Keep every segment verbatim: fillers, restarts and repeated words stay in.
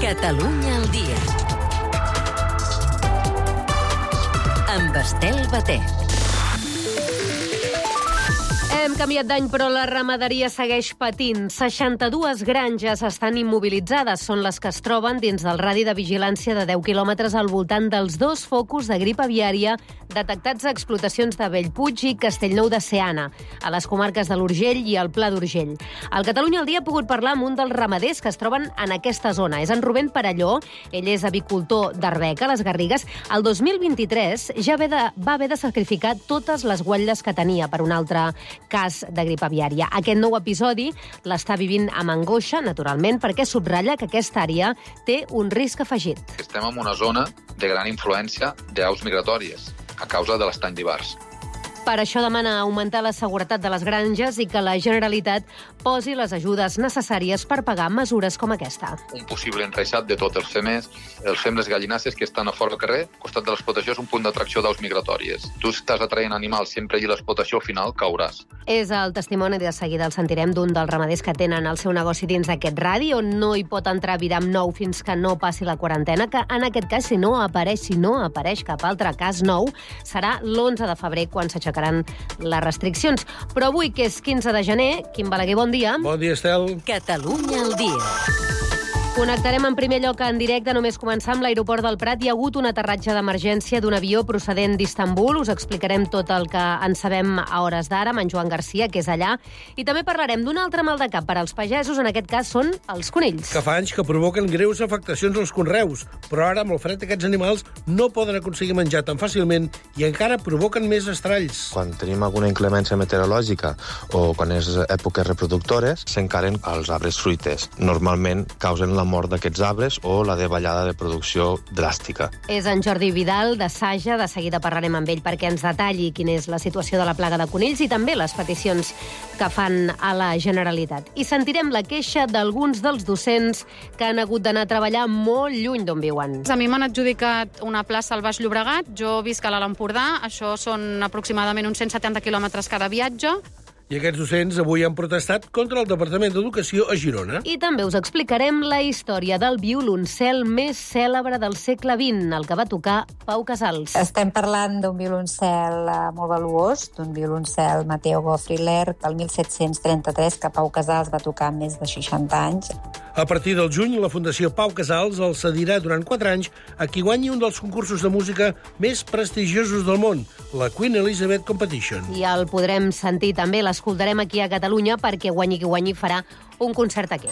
Catalunya al dia. Amb Estel Batet. Hem canviat d'any, però la ramaderia segueix patint. seixanta-dues granges estan immobilitzades. Són les que es troben dins del radi de vigilància de deu quilòmetres al voltant dels dos focus de grip aviària detectats a explotacions de Bellpuig i Castellnou de Seana, a les comarques de l'Urgell i el Pla d'Urgell. El Catalunya al dia ha pogut parlar amb un dels ramaders que es troben en aquesta zona. És en Rubén Perelló. Ell és avicultor d'Arbeca, les Garrigues. El dos mil vint-i-tres ja va haver de sacrificar totes les guatlles que tenia per un altre cas de grip aviària. Aquest nou episodi l'està vivint amb angoixa, naturalment, perquè subratlla que aquesta àrea té un risc afegit. Estem en una zona de gran influència d'aus migratòries a causa de l'estany d'hivers. Per això demana augmentar la seguretat de les granges i que la Generalitat posi les ajudes necessàries per pagar mesures com aquesta. Un possible enreixat de tots els femes, els fems gallinasses que estan a fora del carrer, al costat de l'explotació és un punt d'atracció d'aus migratòries. Tu estàs atraient animals sempre i l'explotació al final cauràs. És el testimoni, de seguida el sentirem, d'un dels ramaders que tenen el seu negoci dins d'aquest radi, on no hi pot entrar viram nou fins que no passi la quarantena, que en aquest cas, si no apareix, si no apareix cap altre cas nou, serà l'onze de febrer quan s'aixecaran les restriccions. Però avui, que és quinze de gener, Quim Balaguer, bon dia. Bon dia, Estel. Catalunya al dia. Connectarem en primer lloc en directe, només començar amb l'aeroport del Prat. Hi ha hagut un aterratge d'emergència d'un avió procedent d'Istanbul. Us explicarem tot el que en sabem a hores d'ara amb en Joan Garcia, que és allà. I també parlarem d'un altre mal de cap per als pagesos, en aquest cas són els conills. Que fa anys que provoquen greus afectacions als conreus, però ara, amb el fred, aquests animals no poden aconseguir menjar tan fàcilment i encara provoquen més estralls. Quan tenim alguna inclemència meteorològica o quan és èpoques reproductores, s'encaren els arbres fruiters. Normalment causen la mort d'aquests arbres o la davallada de producció dràstica. És en Jordi Vidal, de Saja. De seguida parlarem amb ell perquè ens detalli quina és la situació de la plaga de conills i també les peticions que fan a la Generalitat. I sentirem la queixa d'alguns dels docents que han hagut d'anar a treballar molt lluny d'on viuen. A mi m'han adjudicat una plaça al Baix Llobregat, jo visc a l'Alt Empordà, això són aproximadament uns cent setanta quilòmetres cada viatge. I aquests docents avui han protestat contra el Departament d'Educació a Girona. I també us explicarem la història del violoncel més cèlebre del segle vint, el que va tocar Pau Casals. Estem parlant d'un violoncel molt valuós, d'un violoncel Matteo Goffriller, del mil set-cents trenta-tres, que Pau Casals va tocar més de seixanta anys. A partir del juny, la Fundació Pau Casals el cedirà durant quatre anys a qui guanyi un dels concursos de música més prestigiosos del món, la Queen Elizabeth Competition. I el podrem sentir també, l'escoltarem aquí a Catalunya, perquè guanyi qui guanyi farà un concert aquí.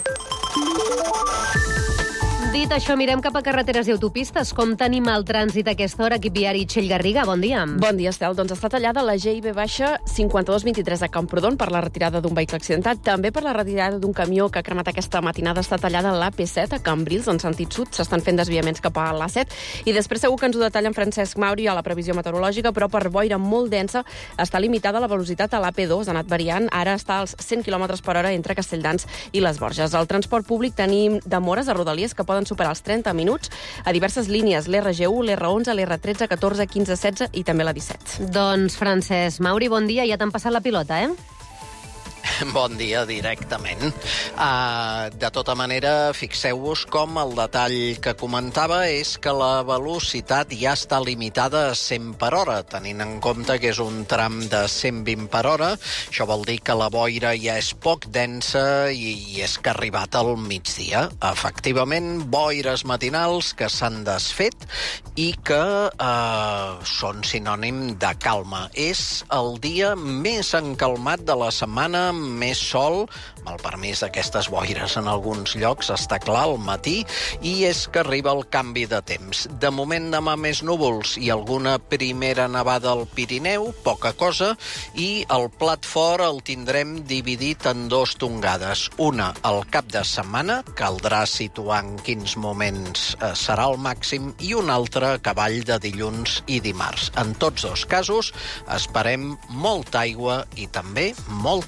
Dit això, mirem cap a carreteres i autopistes. Com tenim el trànsit a aquesta hora? Equip viari Txell Garriga, bon dia. Bon dia, Estel. Doncs està tallada la G I B baixa cinquanta-dos vint-i-tres a Camprodon per la retirada d'un vehicle accidentat. També per la retirada d'un camió que ha cremat aquesta matinada està tallada l'A P set a Cambrils, en sentit sud. S'estan fent desviaments cap a l'A set. I després segur que ens ho detalla en Francesc Mauri a la previsió meteorològica, però per boira molt densa està limitada la velocitat a l'A P dos. Ha anat variant. Ara està als cent quilòmetres per hora entre Castelldans i les Borges. Al transport públic tenim demores a Rodalies que poden superar els trenta minuts a diverses línies, l'R G u, l'R onze, l'R tretze, catorze, quinze, setze i també la disset. Doncs, Francesc Mauri, bon dia. Ja t'han passat la pilota, eh? Bon dia, directament. Uh, de tota manera, fixeu-vos com el detall que comentava és que la velocitat ja està limitada a cent per hora, tenint en compte que és un tram de cent vint per hora. Això vol dir que la boira ja és poc densa i, i és que ha arribat al migdia. Efectivament, boires matinals que s'han desfet i que uh, són sinònim de calma. És el dia més encalmat de la setmana, més sol, amb el permís d'aquestes boires en alguns llocs, està clar al matí, i és que arriba el canvi de temps. De moment demà més núvols i alguna primera nevada al Pirineu, poca cosa, i el plat fort el tindrem dividit en dos tongades. Una al cap de setmana, caldrà situar en quins moments eh, serà el màxim, i una altra a cavall de dilluns i dimarts. En tots dos casos esperem molta aigua i també molta neu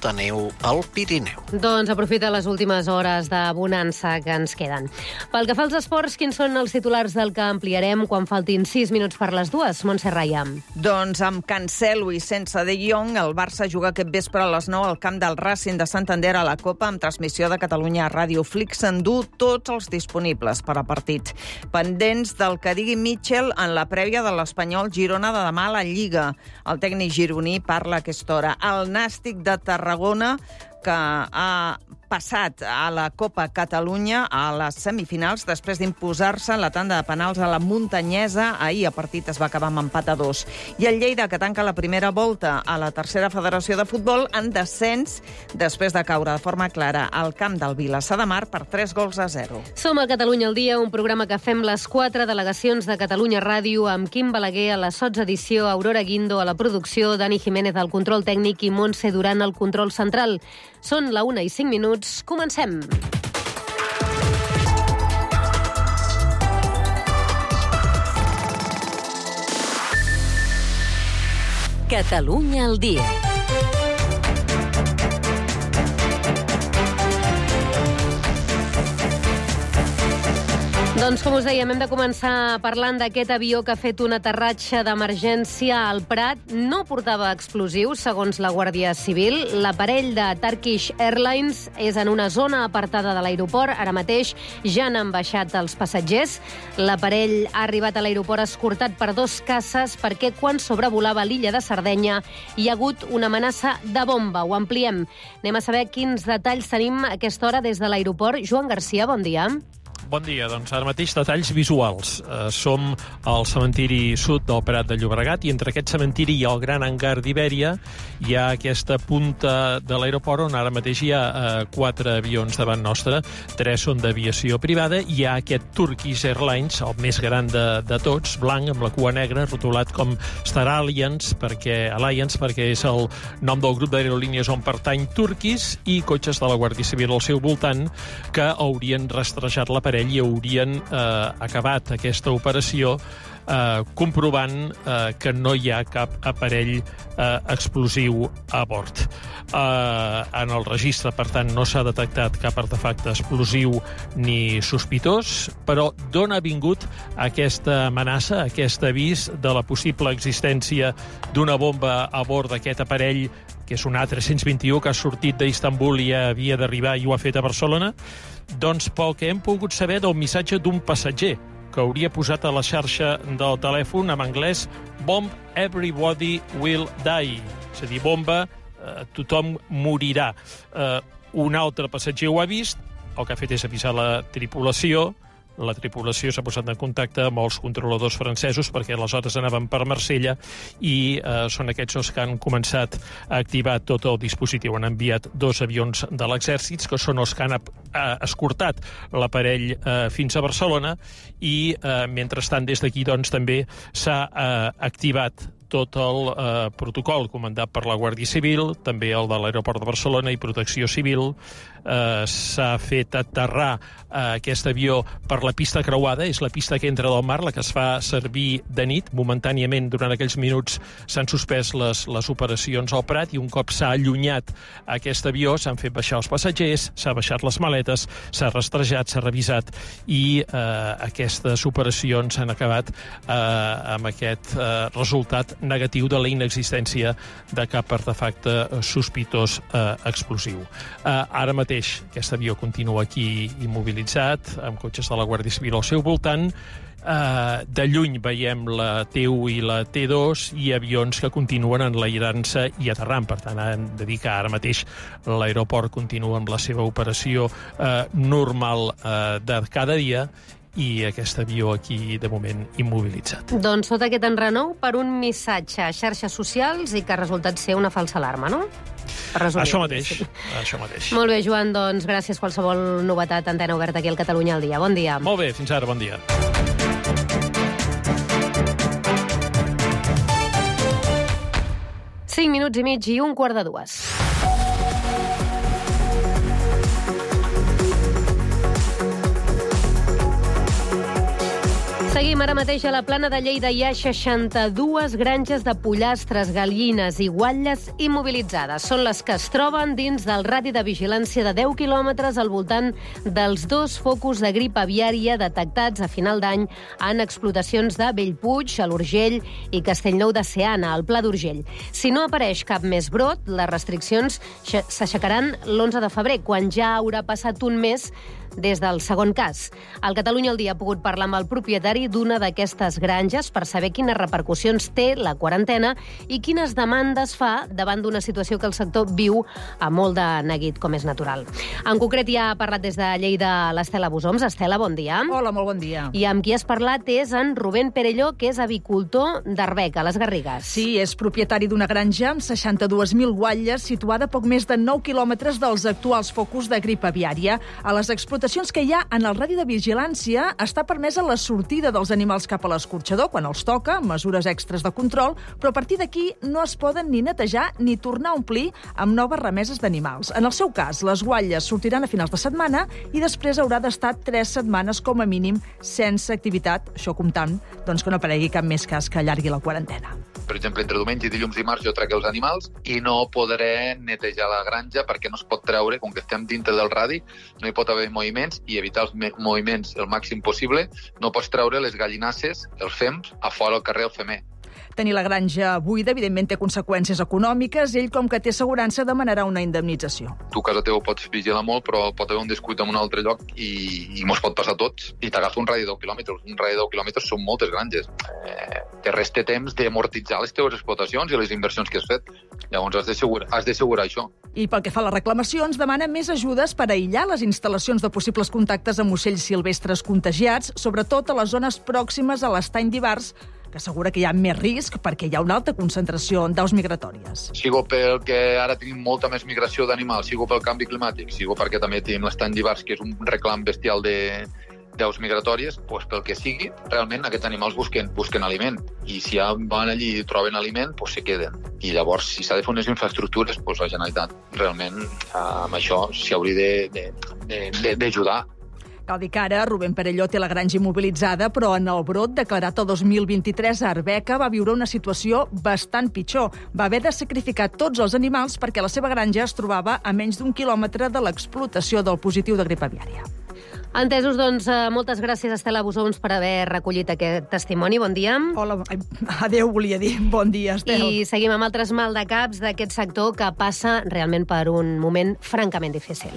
al, al Pirineu. Doncs aprofita les últimes hores de bonança que ens queden. Pel que fa als esports, quins són els titulars del que ampliarem quan faltin sis minuts per les dues? Montse Raya. Doncs amb Cancelo i sense De Jong, el Barça juga aquest vespre a les nou al camp del Racing de Santander a la Copa amb transmissió de Catalunya Ràdio. Flix s'endú tots els disponibles per a partit. Pendents del que digui Mitchell en la prèvia de l'Espanyol Girona de demà a la Lliga. El tècnic gironí parla a aquesta hora. El Nàstic de Tarragona, que ha passat a la Copa Catalunya a les semifinals després d'imposar-se en la tanda de penals a la Muntanyesa. Ahir el partit es va acabar amb empat a dos. I el Lleida, que tanca la primera volta a la tercera federació de futbol en descens després de caure de forma clara al camp del Vilassar de Mar per tres gols a zero. Som a Catalunya al dia, un programa que fem les quatre delegacions de Catalunya Ràdio amb Quim Balaguer a la sotsedició, Aurora Guindo a la producció, Dani Jiménez al control tècnic i Montse Duran al control central. Són la una i cinc minuts. Comencem. Catalunya al dia. Doncs, com us dèiem, hem de començar parlant d'aquest avió que ha fet un aterratge d'emergència al Prat. No portava explosius, segons la Guàrdia Civil. L'aparell de Turkish Airlines és en una zona apartada de l'aeroport. Ara mateix ja n'han baixat els passatgers. L'aparell ha arribat a l'aeroport escortat per dos caces perquè quan sobrevolava l'illa de Sardenya hi ha hagut una amenaça de bomba. Ho ampliem. Anem a saber quins detalls tenim a aquesta hora des de l'aeroport. Joan Garcia, bon dia. Bon dia. Doncs ara mateix detalls visuals. Uh, som al cementiri sud del Prat de Llobregat i entre aquest cementiri i el gran hangar d'Ibèria hi ha aquesta punta de l'aeroport on ara mateix hi ha uh, quatre avions davant nostre. Tres són d'aviació privada i hi ha aquest Turkish Airlines, el més gran de, de tots, blanc amb la cua negra, rotulat com Star Alliance perquè, Alliance perquè és el nom del grup d'aerolínies on pertany Turkish, i cotxes de la Guàrdia Civil al seu voltant que haurien rastrejat l'aparell i haurien eh, acabat aquesta operació eh, comprovant eh, que no hi ha cap aparell eh, explosiu a bord. Eh, en el registre, per tant, no s'ha detectat cap artefacte explosiu ni sospitós, però d'on ha vingut aquesta amenaça, aquest avís de la possible existència d'una bomba a bord d'aquest aparell que és un A tres cents vint i u que ha sortit d'Istanbul i havia d'arribar i ho ha fet a Barcelona? Doncs pel que hem pogut saber del missatge d'un passatger que hauria posat a la xarxa del telèfon en anglès "Bomb, everybody will die", és a dir, bomba, eh, tothom morirà. Eh, un altre passatger ho ha vist, el que ha fet és avisar la tripulació. La tripulació s'ha posat en contacte amb els controladors francesos perquè aleshores anaven per Marsella i eh, són aquests els que han començat a activar tot el dispositiu. Han enviat dos avions de l'exèrcit que són els que han eh, escortat l'aparell eh, fins a Barcelona i eh, mentrestant des d'aquí doncs també s'ha eh, activat tot el eh, protocol comandat per la Guàrdia Civil, també el de l'Aeroport de Barcelona i Protecció Civil. Eh, s'ha fet aterrar eh, aquest avió per la pista creuada, és la pista que entra del mar, la que es fa servir de nit. Momentàniament, durant aquells minuts, s'han suspès les, les operacions al Prat i un cop s'ha allunyat aquest avió, s'han fet baixar els passatgers, s'ha baixat les maletes, s'ha rastrejat, s'ha revisat i eh, aquestes operacions han acabat eh, amb aquest eh, resultat negatiu de la inexistència de cap artefacte sospitós eh, explosiu. Eh, ara mateix aquest avió continua aquí immobilitzat, amb cotxes de la Guàrdia Civil al seu voltant. Uh, de lluny veiem la T u i la T dos i avions que continuen enlairant-se i aterrant. Per tant, hem de dir que ara mateix l'aeroport continua amb la seva operació uh, normal uh, de cada dia i aquest avió aquí, de moment, immobilitzat. Doncs tot aquest enrenou per un missatge a xarxes socials i que ha resultat ser una falsa alarma, no? Això mateix, això mateix. Molt bé, Joan, doncs gràcies. Qualsevol novetat, antena oberta aquí al Catalunya al dia. Bon dia. Molt bé, fins ara, bon dia. Cinc minuts i mig i un quart de dues. Seguim ara mateix a la Plana de Lleida. Hi ha seixanta-dues granges de pollastres, gallines i guatlles immobilitzades. Són les que es troben dins del radi de vigilància de deu quilòmetres al voltant dels dos focus de grip aviària detectats a final d'any en explotacions de Bellpuig, a l'Urgell i Castellnou de Seana, al Pla d'Urgell. Si no apareix cap més brot, les restriccions s'aixecaran l'onze de febrer, quan ja haurà passat un mes des del segon cas. El Catalunya al Dia ha pogut parlar amb el propietari d'una d'aquestes granges per saber quines repercussions té la quarantena i quines demandes fa davant d'una situació que el sector viu a molt de neguit, com és natural. En concret, ja ha parlat des de Lleida l'Estela Busoms. Estela, bon dia. Hola, molt bon dia. I amb qui has parlat és en Rubén Perelló, que és avicultor d'Arbeca, a les Garrigues. Sí, és propietari d'una granja amb seixanta-dues mil guatlles situada a poc més de nou quilòmetres dels actuals focus de grip aviària. A les explotacions que hi ha en el radi de vigilància està permesa la sortida dels animals cap a l'escorxador quan els toca, mesures extres de control, però a partir d'aquí no es poden ni netejar ni tornar a omplir amb noves remeses d'animals. En el seu cas, les guatlles sortiran a finals de setmana i després haurà d'estar tres setmanes com a mínim sense activitat, això comptant doncs, que no aparegui cap més cas que allargui la quarantena. Per exemple, entre diumenge, dilluns i dimarts jo trec els animals i no podré netejar la granja perquè no es pot treure, com que estem dintre del radi, no hi pot haver moviments i evitar els moviments el màxim possible. No pots treure les gallinasses, els fems, a fora al carrer el femer. Tenir la granja buida, evidentment, té conseqüències econòmiques. Ell, com que té assegurança, demanarà una indemnització. Tu a casa teva pots vigilar molt, però pot haver un descuit en un altre lloc i, i mos pot passar a tots. I t'agafa un radi de deu quilòmetres. Un radi de deu quilòmetres són moltes granges. Eh, te resta temps d'amortitzar les teves explotacions i les inversions que has fet. Llavors has d'assegurar, has d'assegurar això. I pel que fa a les reclamacions, demana més ajudes per aïllar les instal·lacions de possibles contactes amb ocells silvestres contagiats, sobretot a les zones pròximes a l'estany d'Ivars, que assegura que hi ha més risc perquè hi ha una alta concentració d'aus migratòries. Sigo perquè ara tenim molta més migració d'animals, sigo pel canvi climàtic, sigo perquè també tenim l'estany d'Ivars, que és un reclam bestial de d'aus migratòries, doncs pel que sigui, realment aquests animals busquen, busquen aliment. I si ja van allí i troben aliment, doncs se queden. I llavors, si s'ha de fer unes infraestructures, doncs la Generalitat realment amb això s'hi hauria d'ajudar. Cal dir que ara Rubén Perelló té la granja immobilitzada, però en el brot declarat el dos mil vint-i-tres a Arbeca va viure una situació bastant pitjor. Va haver de sacrificar tots els animals perquè la seva granja es trobava a menys d'un quilòmetre de l'explotació del positiu de grip aviària. Entesos, doncs, moltes gràcies, Estela Busoms, per haver recollit aquest testimoni. Bon dia. Hola, adéu, volia dir. Bon dia, Estel. I seguim amb altres maldecaps d'aquest sector que passa realment per un moment francament difícil.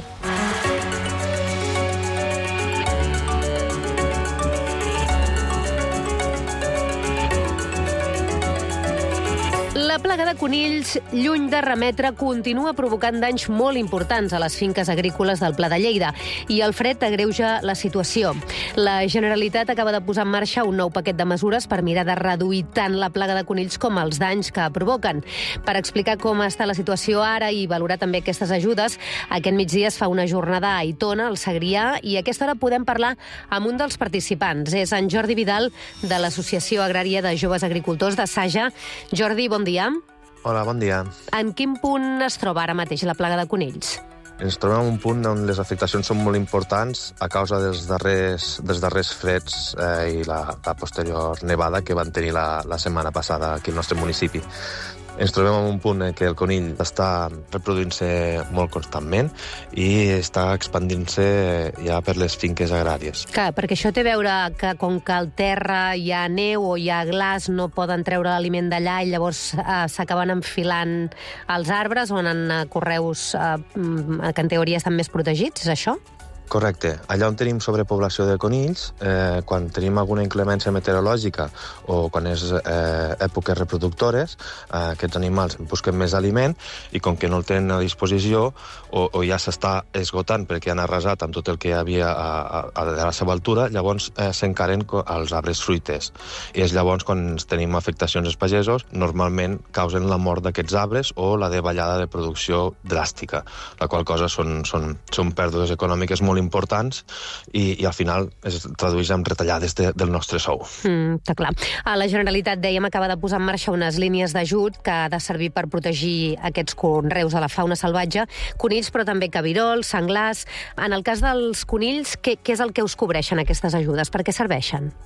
La plaga de conills, lluny de remetre, continua provocant danys molt importants a les finques agrícoles del Pla de Lleida i el fred agreuja la situació. La Generalitat acaba de posar en marxa un nou paquet de mesures per mirar de reduir tant la plaga de conills com els danys que provoquen. Per explicar com està la situació ara i valorar també aquestes ajudes, aquest migdia es fa una jornada a Aitona, al Segrià, i a aquesta hora podem parlar amb un dels participants. És en Jordi Vidal, de l'Associació Agrària de Joves Agricultors de Saja. Jordi, bon dia. Hola, bon dia. En quin punt es troba ara mateix la plaga de conills? Ens trobem en un punt on les afectacions són molt importants a causa dels darrers, dels darrers freds eh, i la, la posterior nevada que van tenir la, la setmana passada aquí al nostre municipi. Ens trobem en un punt en què el conill està reproduint-se molt constantment i està expandint-se ja per les finques agràries. Clar, perquè això té a veure que com que al terra hi ha neu o hi ha glaç no poden treure l'aliment d'allà i llavors eh, s'acaben enfilant als arbres on en correus eh, que en teoria estan més protegits, és això? Correcte. Allà on tenim sobrepoblació de conills, eh, quan tenim alguna inclemència meteorològica o quan és eh, èpoques reproductores, eh, aquests animals busquen més aliment i com que no el tenen a disposició o, o ja s'està esgotant perquè han arrasat amb tot el que hi havia a, a, a la seva altura, llavors eh, s'encaren als arbres fruiters. I és llavors quan tenim afectacions als pagesos, normalment causen la mort d'aquests arbres o la davallada de producció dràstica, la qual cosa són, són, són pèrdues econòmiques molt importants i, i al final es tradueix en retallades de, del nostre sou. Mm, està clar. A la Generalitat, dèiem, acaba de posar en marxa unes línies d'ajut que ha de servir per protegir aquests conreus de la fauna salvatge, conills, però també cabirols, senglars. En el cas dels conills, què, què és el que us cobreixen aquestes ajudes? Per què serveixen?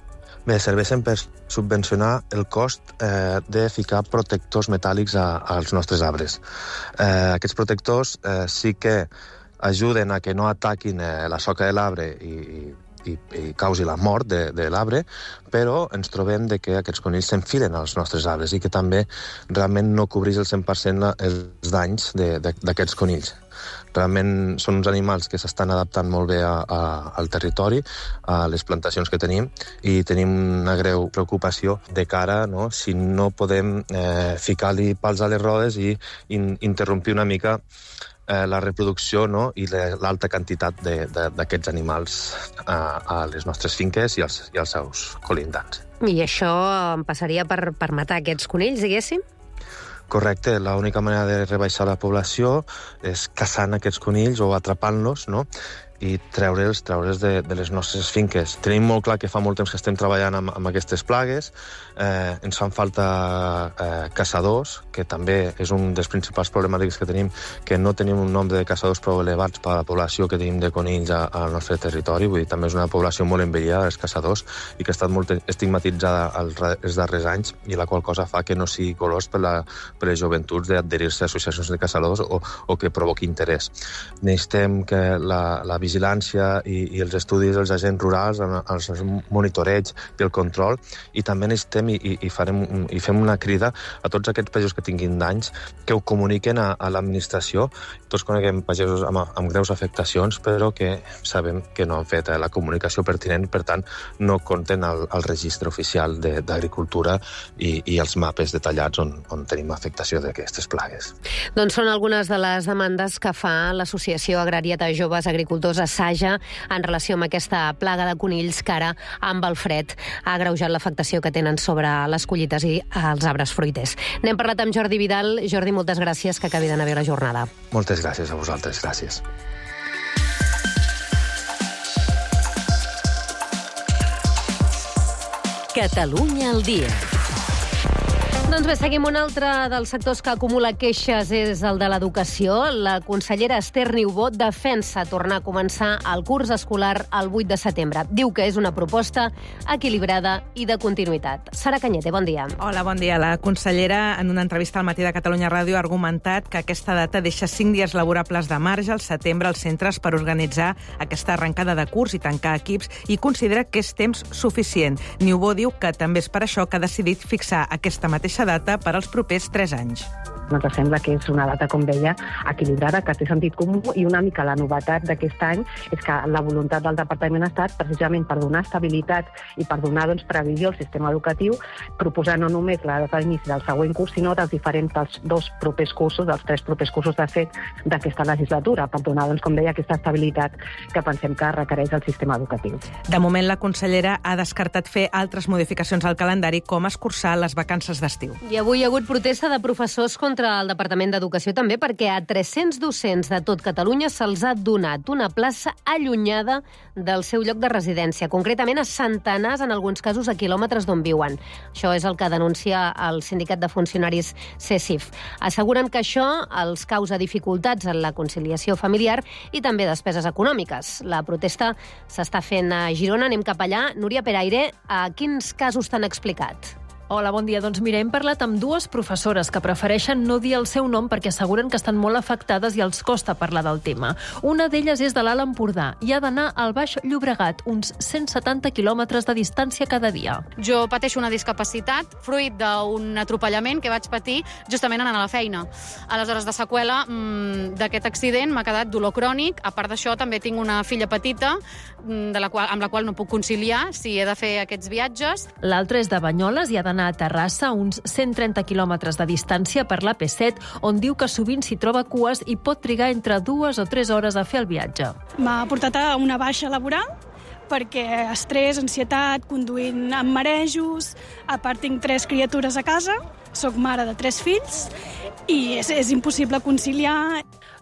Bé, serveixen per subvencionar el cost eh, de ficar protectors metàl·lics a, als nostres arbres. Eh, aquests protectors eh, sí que ajuden a que no ataquin eh, la soca de l'arbre i, i, i causi la mort de, de l'arbre, però ens trobem de que aquests conills s'enfilen als nostres arbres i que també realment no cobreix el cent per cent els danys d'aquests conills. Realment són uns animals que s'estan adaptant molt bé a, a, al territori, a les plantacions que tenim, i tenim una greu preocupació de cara, no?, si no podem eh, ficar-li pals a les rodes i in, interrompir una mica eh, la reproducció, no?, i l'alta quantitat d'aquests animals a, a les nostres finques i als, i als seus colindants. I això em passaria per, per matar aquests conills, diguéssim? Correcte, l'única manera de rebaixar la població és caçant aquests conills o atrapant-los, no?, i treure'ls treure'ls de, de les nostres finques. Tenim molt clar que fa molt temps que estem treballant amb, amb aquestes plagues, eh, ens fan falta eh, caçadors, que també és un dels principals problemàtics que tenim, que no tenim un nombre de caçadors prou elevats per a la població que tenim de conills al nostre territori. Vull dir, també és una població molt envellida, els caçadors, i que ha estat molt estigmatitzada els darrers anys, i la qual cosa fa que no sigui colós per, la, per les joventuts d'adherir-se a associacions de caçadors o, o que provoqui interès. Necessitem que la, la vigilància i, i els estudis dels agents rurals, els monitoreig i el control, i també necessitem i, i, farem, i fem una crida a tots aquests pagesos que tinguin danys, que ho comuniquen a, a l'administració. Tots coneguem pagesos amb, amb greus afectacions, però que sabem que no han fet la comunicació pertinent, per tant no compten al, al registre oficial d'agricultura i, i els mapes detallats on, on tenim afectació d'aquestes plagues. Doncs són algunes de les demandes que fa l'Associació Agrària de Joves Agricultors Assaja en relació amb aquesta plaga de conills que ara, amb el fred, ha agreujat l'afectació que tenen sobre les collites i els arbres fruiters. N'hem parlat amb Jordi Vidal. Jordi, moltes gràcies, que acabi d'anar bé la jornada. Moltes gràcies a vosaltres, gràcies. Catalunya al dia. Doncs bé, seguim. Un altre dels sectors que acumula queixes és el de l'educació. La consellera Esther Niubó defensa tornar a començar el curs escolar el vuit de setembre. Diu que és una proposta equilibrada i de continuïtat. Sara Cañete, bon dia. Hola, bon dia. La consellera, en una entrevista al Matí de Catalunya Ràdio, ha argumentat que aquesta data deixa cinc dies laborables de marge al setembre als centres per organitzar aquesta arrencada de curs i tancar equips, i considera que és temps suficient. Niubó diu que també és per això que ha decidit fixar aquesta mateixa data per als propers tres anys. Ens sembla que és una data, com deia, equilibrada, que té sentit comú, i una mica la novetat d'aquest any és que la voluntat del Departament ha estat precisament per donar estabilitat i per donar doncs, previsió al sistema educatiu, proposar no només la data d'inici del següent curs, sinó dels diferents dels dos propers cursos, dels tres propers cursos de fet d'aquesta legislatura, per donar, doncs, com deia, aquesta estabilitat que pensem que requereix el sistema educatiu. De moment, la consellera ha descartat fer altres modificacions al calendari, com escurçar les vacances d'estiu. I avui hi ha hagut protesta de professors contra el Departament d'Educació també, perquè a tres-cents docents de tot Catalunya se'ls ha donat una plaça allunyada del seu lloc de residència, concretament a centenars, en alguns casos, a quilòmetres d'on viuen. Això és el que denuncia el sindicat de funcionaris C E S I F. Asseguren que això els causa dificultats en la conciliació familiar i també despeses econòmiques. La protesta s'està fent a Girona. Anem cap allà. Núria Peraire, a quins casos t'han explicat? Hola, bon dia. Doncs mira, hem parlat amb dues professores que prefereixen no dir el seu nom perquè asseguren que estan molt afectades i els costa parlar del tema. Una d'elles és de l'Alt Empordà i ha d'anar al Baix Llobregat, uns cent setanta quilòmetres de distància cada dia. Jo pateixo una discapacitat fruit d'un atropellament que vaig patir justament anant a la feina. Aleshores, de seqüela mmm, d'aquest accident m'ha quedat dolor crònic. A part d'això, també tinc una filla petita de la qual, amb la qual no puc conciliar si he de fer aquests viatges. L'altra és de Banyoles i ha d'anar a Terrassa, uns cent trenta quilòmetres de distància per la P set, on diu que sovint s'hi troba cues i pot trigar entre dues o tres hores a fer el viatge. M'ha portat a una baixa laboral, perquè estrès, ansietat, conduint amb marejos, a part tinc tres criatures a casa, soc mare de tres fills i és, és impossible conciliar.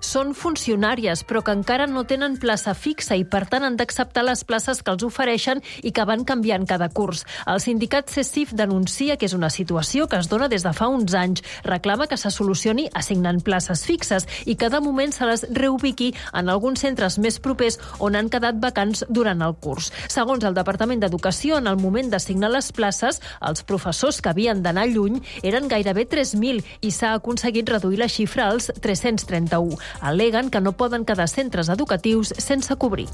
són funcionàries, però que encara no tenen plaça fixa i, per tant, han d'acceptar les places que els ofereixen i que van canviant cada curs. El sindicat CESIF denuncia que és una situació que es dona des de fa uns anys. Reclama que se solucioni assignant places fixes i que de moment se les reubiqui en alguns centres més propers on han quedat vacants durant el curs. Segons el Departament d'Educació, en el moment d'assignar les places, els professors que havien d'anar lluny eren gairebé tres mil i s'ha aconseguit reduir la xifra als tres-cents trenta-u. Al·leguen que no poden quedar centres educatius sense cobrir.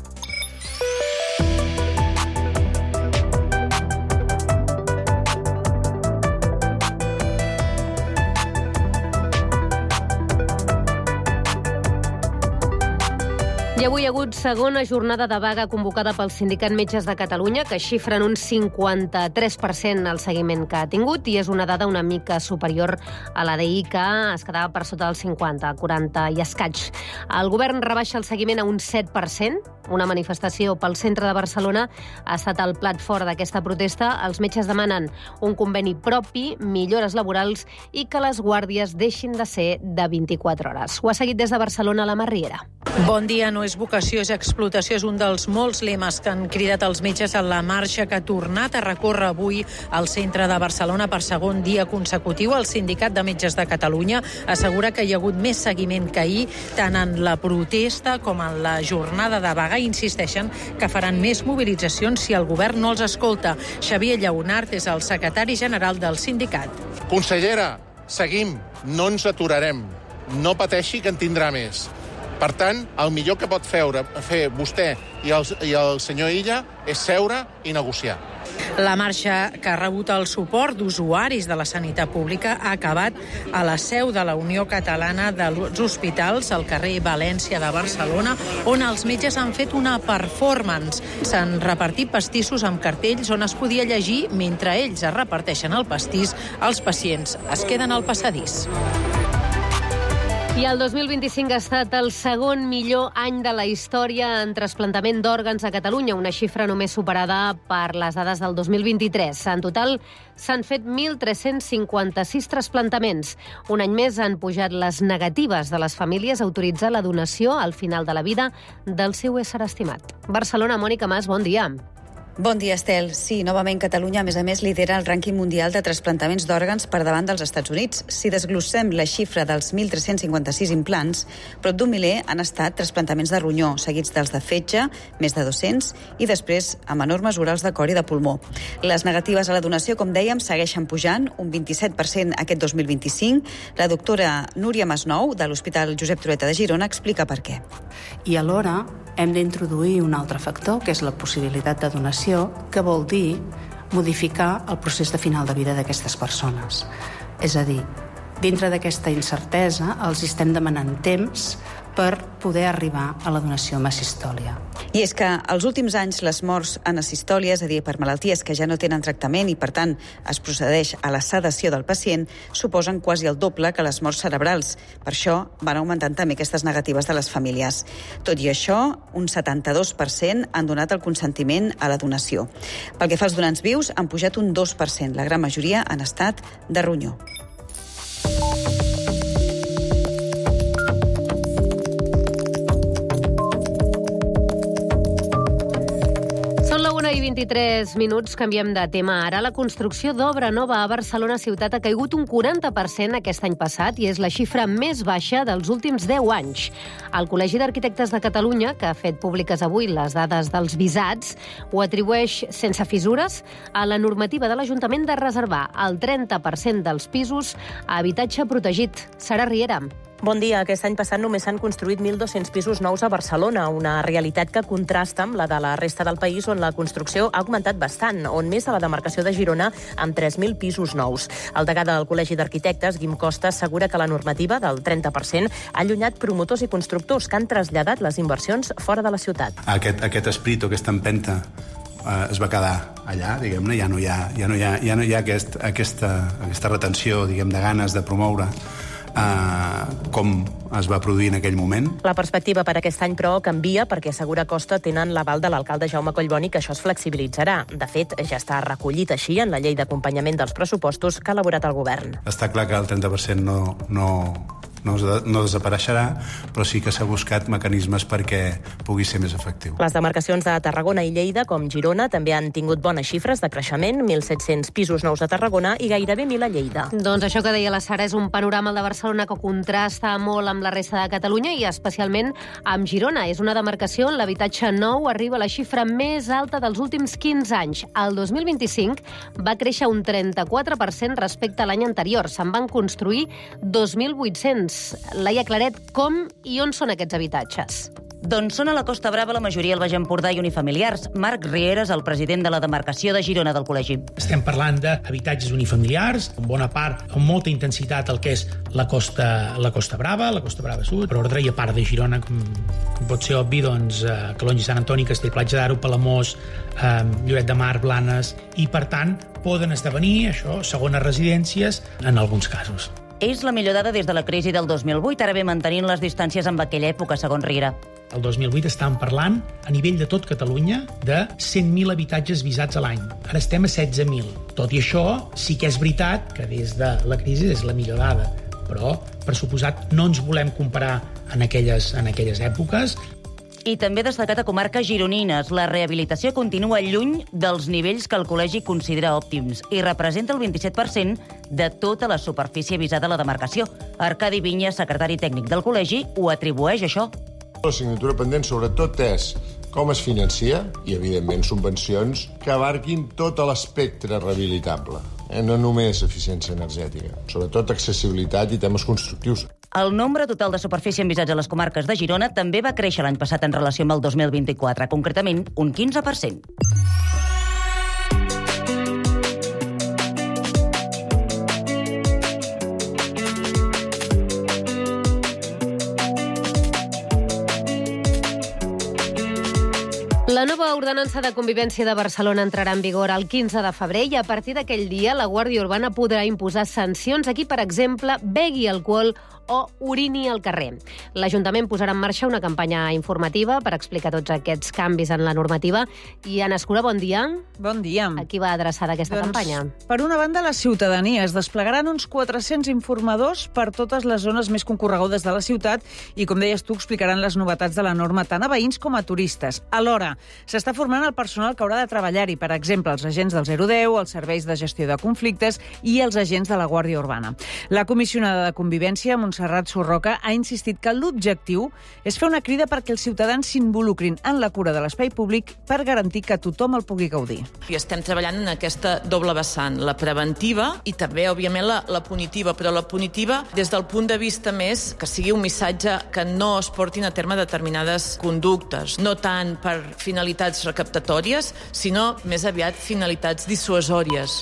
I avui hi ha hagut segona jornada de vaga convocada pel Sindicat Metges de Catalunya, que xifra en un cinquanta-tres per cent el seguiment que ha tingut, i és una dada una mica superior a la d'ahir, que es quedava per sota del cinquanta, quaranta i escaig. El govern rebaixa el seguiment a un set per cent. Una manifestació pel centre de Barcelona ha estat el plat fort d'aquesta protesta. Els metges demanen un conveni propi, millores laborals i que les guàrdies deixin de ser de vint-i-quatre hores. Ho ha seguit des de Barcelona la Mar Riera. Bon dia, no és vocació, és explotació. És un dels molts lemes que han cridat els metges en la marxa que ha tornat a recórrer avui al centre de Barcelona per segon dia consecutiu. El Sindicat de Metges de Catalunya assegura que hi ha hagut més seguiment que ahir, tant en la protesta com en la jornada de vaga. Insisteixen que faran més mobilitzacions si el govern no els escolta. Xavier Lleonart és el secretari general del sindicat. Consellera, seguim, no ens aturarem. No pateixi que en tindrà més. Per tant, el millor que pot fer, fer vostè i el, i el senyor Illa és seure i negociar. La marxa, que ha rebut el suport d'usuaris de la sanitat pública, ha acabat a la seu de la Unió Catalana dels Hospitals, al carrer València de Barcelona, on els metges han fet una performance. S'han repartit pastissos amb cartells on es podia llegir: mentre ells es reparteixen el pastís, els pacients es queden al passadís. I el dos mil vint-i-cinc ha estat el segon millor any de la història en trasplantament d'òrgans a Catalunya, una xifra només superada per les dades del dos mil vint-i-tres. En total, s'han fet mil tres-cents cinquanta-sis trasplantaments. Un any més han pujat les negatives de les famílies a autoritzar la donació al final de la vida del seu ésser estimat. Barcelona, Mònica Mas, bon dia. Bon dia, Estel. Sí, novament Catalunya, a més a més, lidera el rànquing mundial de trasplantaments d'òrgans per davant dels Estats Units. Si desglossem la xifra dels mil tres-cents cinquanta-sis implants, prop d'un miler han estat trasplantaments de ronyó, seguits dels de fetge, més de dos-cents, i després, a menor mesura, els de cor i de pulmó. Les negatives a la donació, com dèiem, segueixen pujant, un vint-i-set per cent aquest dos mil vint-i-cinc. La doctora Núria Masnou, de l'Hospital Josep Trueta de Girona, explica per què. I alhora hem d'introduir un altre factor, que és la possibilitat de donació, que vol dir modificar el procés de final de vida d'aquestes persones. És a dir, dintre d'aquesta incertesa, els estem demanant temps per poder arribar a la donació amb asistòlia. I és que als últims anys les morts en asistòlia, és a dir, per malalties que ja no tenen tractament i, per tant, es procedeix a la sedació del pacient, suposen quasi el doble que les morts cerebrals. Per això van augmentant també aquestes negatives de les famílies. Tot i això, un setanta-dos per cent han donat el consentiment a la donació. Pel que fa als donants vius, han pujat un dos per cent. La gran majoria han estat de ronyó. I vint-i-tres minuts, canviem de tema ara. La construcció d'obra nova a Barcelona ciutat ha caigut un quaranta per cent aquest any passat i és la xifra més baixa dels últims deu anys. El Col·legi d'Arquitectes de Catalunya, que ha fet públiques avui les dades dels visats, ho atribueix sense fissures a la normativa de l'Ajuntament de reservar el trenta per cent dels pisos a habitatge protegit. Sara Riera. Bon dia. Aquest any passat només s'han construït mil dos-cents pisos nous a Barcelona, una realitat que contrasta amb la de la resta del país, on la construcció ha augmentat bastant, on més a la demarcació de Girona, amb tres mil pisos nous. El degà del Col·legi d'Arquitectes, Guim Costa, assegura que la normativa del trenta per cent ha allunyat promotors i constructors que han traslladat les inversions fora de la ciutat. Aquest, aquest esprit o aquesta empenta eh, es va quedar allà, diguem-ne, ja no hi ha, ja no hi ha, ja no hi ha aquest, aquesta, aquesta retenció, diguem, de ganes de promoure Uh, com es va produir en aquell moment. La perspectiva per aquest any, però, canvia perquè assegura Costa tenen l'aval de l'alcalde Jaume Collboni que això es flexibilitzarà. De fet, ja està recollit així en la llei d'acompanyament dels pressupostos que ha elaborat el govern. Està clar que el trenta per cent no, no, no, no desapareixerà, però sí que s'ha buscat mecanismes perquè pugui ser més efectiu. Les demarcacions de Tarragona i Lleida, com Girona, també han tingut bones xifres de creixement, mil set-cents pisos nous a Tarragona i gairebé mil a Lleida. Doncs això que deia la Sara és un panorama de Barcelona que contrasta molt amb la resta de Catalunya i especialment amb Girona. És una demarcació on l'habitatge nou arriba a la xifra més alta dels últims quinze anys. El dos mil vint-i-cinc va créixer un trenta-quatre per cent respecte a l'any anterior. Se'n van construir dos mil vuit-cents. Laia Claret, com i on són aquests habitatges? Doncs són a la Costa Brava la majoria al Baix Empordà i unifamiliars. Marc Riera és el president de la demarcació de Girona del col·legi. Estem parlant d'habitatges unifamiliars, en bona part, amb molta intensitat el que és la Costa, la Costa Brava, la Costa Brava Sud, per ordre i a part de Girona, com, com pot ser obvi, doncs, eh, Calonge, Sant Antoni, Castell, Platja d'Aro, Palamós, eh, Lloret de Mar, Blanes, i per tant poden esdevenir, això, segones residències en alguns casos. És la millor dada des de la crisi del dos mil vuit, ara ve mantenint les distàncies amb aquella època, segons Riera. El dos mil vuit estàvem parlant, a nivell de tot Catalunya, de cent mil habitatges visats a l'any. Ara estem a setze mil. Tot i això, sí que és veritat que des de la crisi és la millor dada. Però, per suposat, no ens volem comparar en aquelles, en aquelles èpoques. I també destacat a comarques gironines. La rehabilitació continua lluny dels nivells que el col·legi considera òptims i representa el vint-i-set per cent de tota la superfície visada a la demarcació. Arcadi Vinya, secretari tècnic del col·legi, ho atribueix això. La assignatura pendent sobretot és com es financia i, evidentment, subvencions que abarquin tot l'espectre rehabilitable, eh? No només eficiència energètica, sobretot accessibilitat i temes constructius. El nombre total de superfície envisats a les comarques de Girona també va créixer l'any passat en relació amb el dos mil vint-i-quatre, concretament un quinze per cent. La nova ordenança de convivència de Barcelona entrarà en vigor el quinze de febrer i a partir d'aquell dia la Guàrdia Urbana podrà imposar sancions a qui, per exemple, begui alcohol o orini al carrer. L'Ajuntament posarà en marxa una campanya informativa per explicar tots aquests canvis en la normativa. I Anna Escura, bon dia. Bon dia. A qui va adreçada aquesta doncs, campanya? Per una banda, la ciutadania. Es desplegaran uns quatre-cents informadors per totes les zones més concorregudes de la ciutat i, com deies tu, explicaran les novetats de la norma tant a veïns com a turistes. Alhora, s'està formant el personal que haurà de treballar-hi, per exemple, els agents del zero deu, els serveis de gestió de conflictes i els agents de la Guàrdia Urbana. La comissionada de Convivència, Montserrat Sorroca, ha insistit que l'objectiu és fer una crida perquè els ciutadans s'involucrin en la cura de l'espai públic per garantir que tothom el pugui gaudir. I estem treballant en aquesta doble vessant, la preventiva i també, òbviament, la, la punitiva, però la punitiva des del punt de vista més que sigui un missatge que no es portin a terme determinades conductes, no tant per finalitats recaptatòries, sinó més aviat finalitats dissuasòries.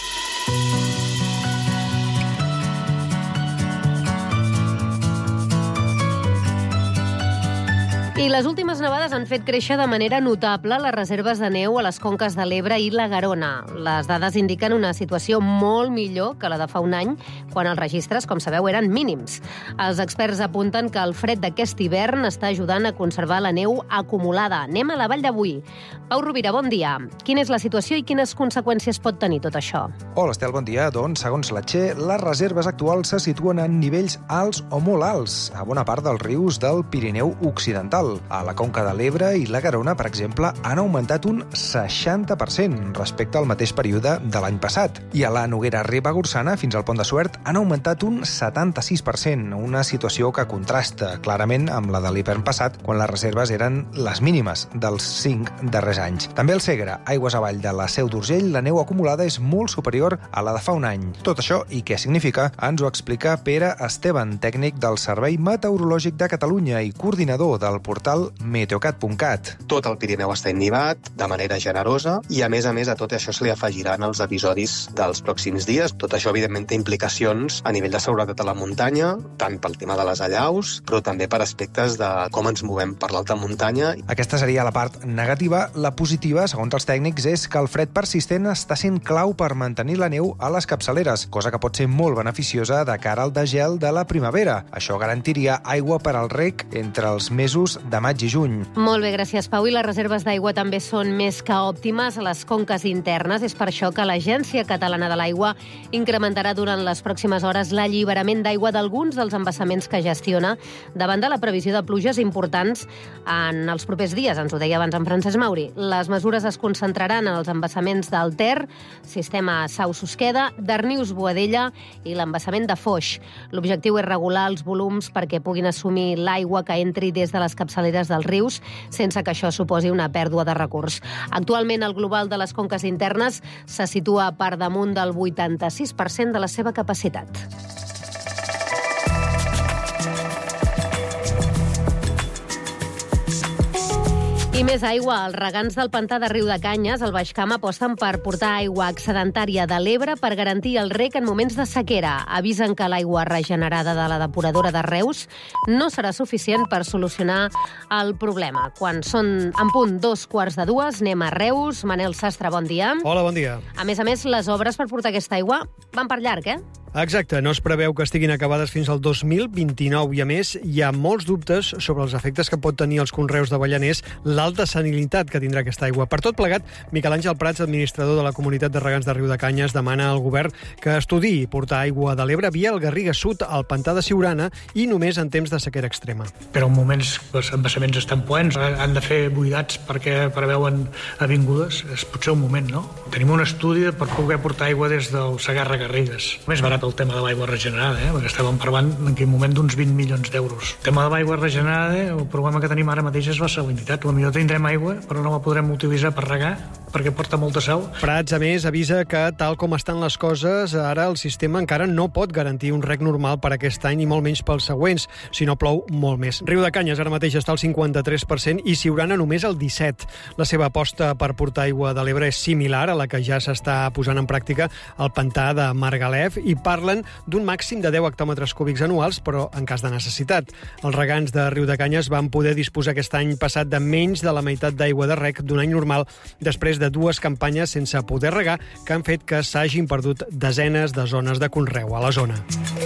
I les últimes nevades han fet créixer de manera notable les reserves de neu a les conques de l'Ebre i la Garona. Les dades indiquen una situació molt millor que la de fa un any, quan els registres, com sabeu, eren mínims. Els experts apunten que el fred d'aquest hivern està ajudant a conservar la neu acumulada. Anem a la Vall d'Avui. Pau Rovira, bon dia. Quina és la situació i quines conseqüències pot tenir tot això? Hola, Estel, bon dia. Doncs, segons la Txe, les reserves actuals se situen en nivells alts o molt alts, a bona part dels rius del Pirineu Occidental. A la conca de l'Ebre i la Garona, per exemple, han augmentat un seixanta per cent respecte al mateix període de l'any passat. I a la Noguera Ribagorçana, fins al Pont de Suert, han augmentat un setanta-sis per cent, una situació que contrasta clarament amb la de l'hivern passat, quan les reserves eren les mínimes dels cinc darrers anys. També al Segre, aigües avall de la Seu d'Urgell, la neu acumulada és molt superior a la de fa un any. Tot això, i què significa, ens ho explica Pere Esteban, tècnic del Servei Meteorològic de Catalunya i coordinador del portal meteocat punt cat. Tot el Pirineu està innivat de manera generosa i, a més a més, a tot això se li afegiran els episodis dels pròxims dies. Tot això, evidentment, té implicacions a nivell de seguretat a la muntanya, tant pel tema de les allaus, però també per aspectes de com ens movem per l'alta muntanya. Aquesta seria la part negativa. La positiva, segons els tècnics, és que el fred persistent està sent clau per mantenir la neu a les capçaleres, cosa que pot ser molt beneficiosa de cara al degel de la primavera. Això garantiria aigua per al reg entre els mesos de maig i juny. Molt bé, gràcies, Pau. I les reserves d'aigua també són més que òptimes a les conques internes. És per això que l'Agència Catalana de l'Aigua incrementarà durant les pròximes hores l'alliberament d'aigua d'alguns dels embassaments que gestiona davant de la previsió de pluges importants en els propers dies. Ens ho deia abans en Francesc Mauri. Les mesures es concentraran en els embassaments del Ter, Sistema Sau-Susqueda, Darnius-Boadella i l'embassament de Foix. L'objectiu és regular els volums perquè puguin assumir l'aigua que entri des de les capçaleres dels rius sense que això suposi una pèrdua de recurs. Actualment, el global de les conques internes se situa per damunt del vuitanta-sis per cent de la seva capacitat. I més aigua. Els regants del pantà de Riu de Canyes, al Baix Camp, aposten per portar aigua excedentària de l'Ebre per garantir el rec en moments de sequera. Avisen que l'aigua regenerada de la depuradora de Reus no serà suficient per solucionar el problema. Quan són en punt dos quarts de dues, anem a Reus. Manel Sastre, bon dia. Hola, bon dia. A més a més, les obres per portar aquesta aigua van per llarg, eh? Exacte, no es preveu que estiguin acabades fins al dos mil vint-i-nou i, a més, hi ha molts dubtes sobre els efectes que pot tenir els conreus de Vallaners l'alta salinitat que tindrà aquesta aigua. Per tot plegat, Miquel Àngel Prats, administrador de la Comunitat de Regants de Riu de Canyes, demana al govern que estudiï portar aigua de l'Ebre via el Garriga Sud al pantà de Siurana i només en temps de sequera extrema. Però en moments que els embassaments estan plens, han de fer buidats perquè preveuen avingudes, és potser un moment, no? Tenim un estudi per poder portar aigua des del Segarra Garrigues. Més barat el tema de l'aigua regenerada, eh? Perquè estàvem parlant en aquell moment d'uns vint milions d'euros. El tema de l'aigua regenerada, el problema que tenim ara mateix és la salinitat. Potser tindrem aigua, però no la podrem utilitzar per regar, perquè porta molta sal. Prats, a més, avisa que, tal com estan les coses, ara el sistema encara no pot garantir un rec normal per aquest any i molt menys pels següents, si no plou molt més. Riu de Canyes ara mateix està al cinquanta-tres per cent i Siurana només al disset per cent. La seva aposta per portar aigua de l'Ebre és similar a la que ja s'està posant en pràctica al pantà de Margalef i parlen d'un màxim de deu hectòmetres cúbics anuals, però en cas de necessitat. Els regants de Riu de Canyes van poder disposar aquest any passat de menys de la meitat d'aigua de rec d'un any normal després de dues campanyes sense poder regar que han fet que s'hagin perdut desenes de zones de conreu a la zona.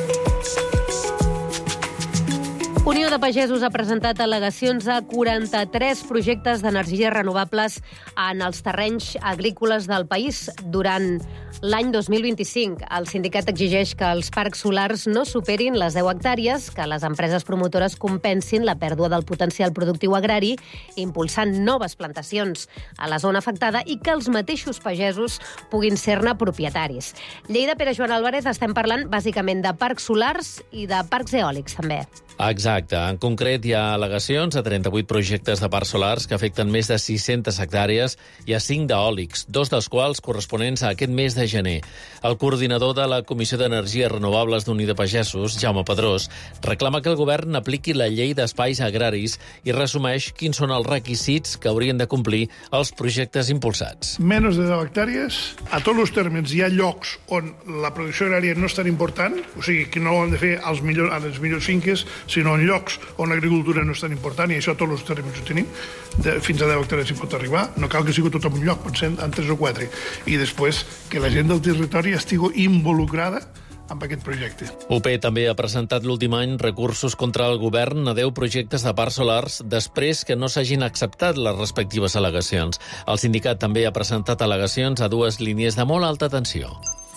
Unió de Pagesos ha presentat al·legacions a quaranta-tres projectes d'energies renovables en els terrenys agrícoles del país durant l'any dos mil vint-i-cinc. El sindicat exigeix que els parcs solars no superin les deu hectàrees, que les empreses promotores compensin la pèrdua del potencial productiu agrari, impulsant noves plantacions a la zona afectada i que els mateixos pagesos puguin ser-ne propietaris. Lleida, Pere Joan Álvarez, estem parlant bàsicament de parcs solars i de parcs eòlics, també. Exacte. En concret, hi ha al·legacions a trenta-vuit projectes de parcs solars que afecten més de sis-centes hectàrees i a cinc d'eòlics, dos dels quals corresponents a aquest mes de gener. El coordinador de la Comissió d'Energies Renovables d'Unió de Pagesos, Jaume Pedrós, reclama que el govern apliqui la llei d'espais agraris i resumeix quins són els requisits que haurien de complir els projectes impulsats. Menys de deu hectàrees, a tots els termes hi ha llocs on la producció agrària no és tan important, o sigui que no ho han de fer als millors, a les millors finques, sinó en llocs on l'agricultura no és tan important, i això tots els termes ho tenim, de, fins a deu hectàrees s'hi pot arribar, no cal que sigui tot en un lloc, pensem en tres o quatre, i després que la gent del territori estigui involucrada amb aquest projecte. U P també ha presentat l'últim any recursos contra el govern a deu projectes de parcs solars després que no s'hagin acceptat les respectives al·legacions. El sindicat també ha presentat al·legacions a dues línies de molt alta tensió.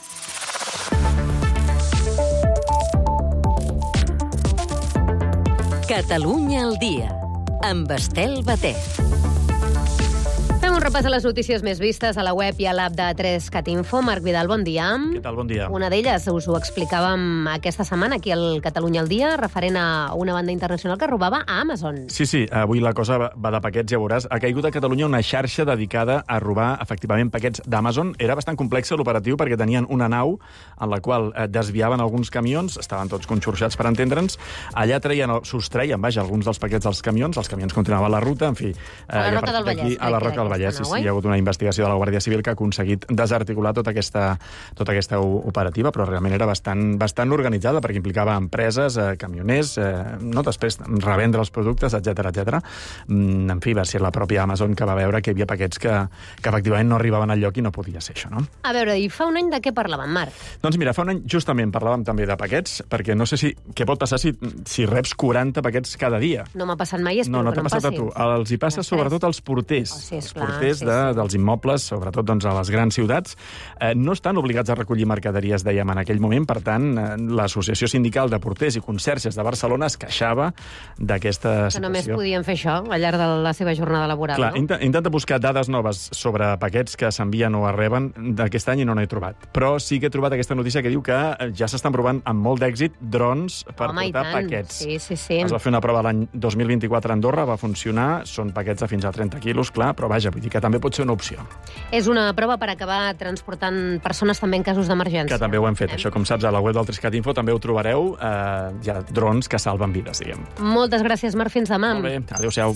Catalunya al dia, amb Estel Batet. Fem un repàs a les notícies més vistes a la web i a l'app de tres cat info. Marc Vidal, bon dia. Què tal, bon dia. Una d'elles us ho explicàvem aquesta setmana aquí al Catalunya al dia, referent a una banda internacional que robava a Amazon. Sí, sí, avui la cosa va de paquets, ja veuràs. Ha caigut a Catalunya una xarxa dedicada a robar, efectivament, paquets d'Amazon. Era bastant complex l'operatiu perquè tenien una nau en la qual desviaven alguns camions, estaven tots conxorxats per entendre'ns, allà treien, sostreien, vaja, alguns dels paquets dels camions, els camions continuaven la ruta, en fi. A la Roca del Vallès. A la Roca del Vallès, sí, sí, guai. hi ha hagut una investigació de la Guàrdia Civil que ha aconseguit desarticular tota aquesta, tota aquesta operativa, però realment era bastant, bastant organitzada perquè implicava empreses, eh, camioners, eh, no després revendre els productes, etcètera, etcètera. Mm, en fi, va ser la pròpia Amazon que va veure que hi havia paquets que, que efectivament no arribaven al lloc i no podia ser això, no? A veure, i fa un any de què parlàvem, Marc? Doncs mira, fa un any justament parlàvem també de paquets, perquè no sé si què pot passar si, si reps quaranta paquets cada dia. No m'ha passat mai, espero no, no que no em t'ha passat passi. a tu. Els hi passa Després. sobretot als porters. Oh, sí, els esclar, porters sí, de, sí. dels immobles, sobretot doncs, a les grans ciutats, eh, no estan obligats a recollir mercaderies, dèiem en aquell moment. Per tant, eh, l'Associació Sindical de Porters i Conserges de Barcelona es queixava d'aquesta Que només situació. podien fer això al llarg de la seva jornada laboral, Clar, no? int intenta buscar dades noves sobre paquets que s'envien o es reben d'aquest any i no n'he trobat. Però sí que he trobat aquesta notícia que diu que ja s'estan provant amb molt d'èxit drons per Home, i portar tant. paquets. Sí, sí, sí. Es va fer una prova l'any dos mil vint-i-quatre a Andorra, va funcionar, són paquets de fins a trenta quilos, clar, però vaja, vull dir que també pot ser una opció. És una prova per acabar transportant persones també en casos d'emergència. Que també ho hem fet, això, com saps, a la web del Trescat Info també ho trobareu, eh, hi ha drons que salven vides, diguem. Moltes gràcies, Marc. Fins demà. Molt bé, adéu-siau.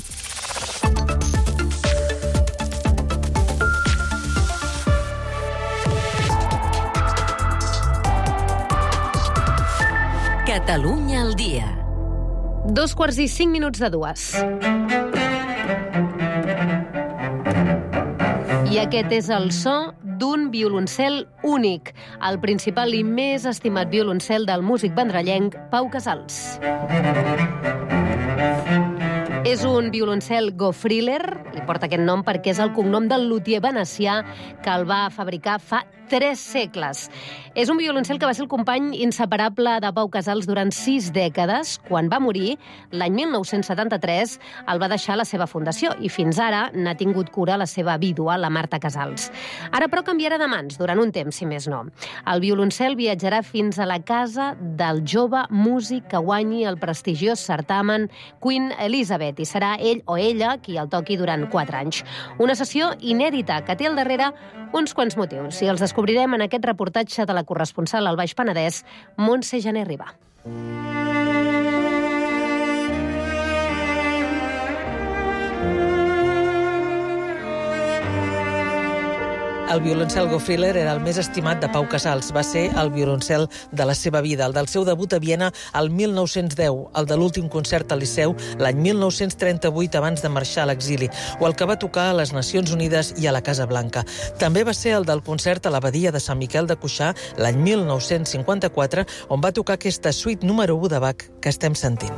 Catalunya al dia. Dos quarts i cinc minuts de dues. I aquest és el so d'un violoncel únic, el principal i més estimat violoncel del músic vendrellenc Pau Casals. És un violoncel Gofriller, i porta aquest nom perquè és el cognom del luthier venecià que el va fabricar fa tres segles. És un violoncel que va ser el company inseparable de Pau Casals durant sis dècades. Quan va morir, l'any mil nou-cents setanta-tres, el va deixar a la seva fundació i fins ara n'ha tingut cura la seva vídua, la Marta Casals. Ara, però, canviarà de mans durant un temps, si més no. El violoncel viatjarà fins a la casa del jove músic que guanyi el prestigiós certamen Queen Elizabeth i serà ell o ella qui el toqui durant quatre anys. Una sessió inèdita que té al darrere uns quants motius i els descobrirem en aquest reportatge de la corresponsal al Baix Penedès, Montse Jané Ribà. El violoncel Gofriller era el més estimat de Pau Casals. Va ser el violoncel de la seva vida, el del seu debut a Viena el mil nou-cents deu, el de l'últim concert al Liceu l'any mil nou-cents trenta-vuit abans de marxar a l'exili, o el que va tocar a les Nacions Unides i a la Casa Blanca. També va ser el del concert a l'abadia de Sant Miquel de Cuixà l'any mil nou-cents cinquanta-quatre, on va tocar aquesta suite número u de Bach que estem sentint.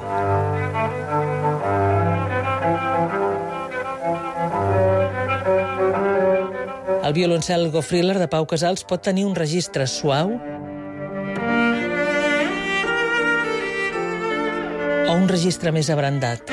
El violoncel Gofriller de Pau Casals pot tenir un registre suau o un registre més abrandat.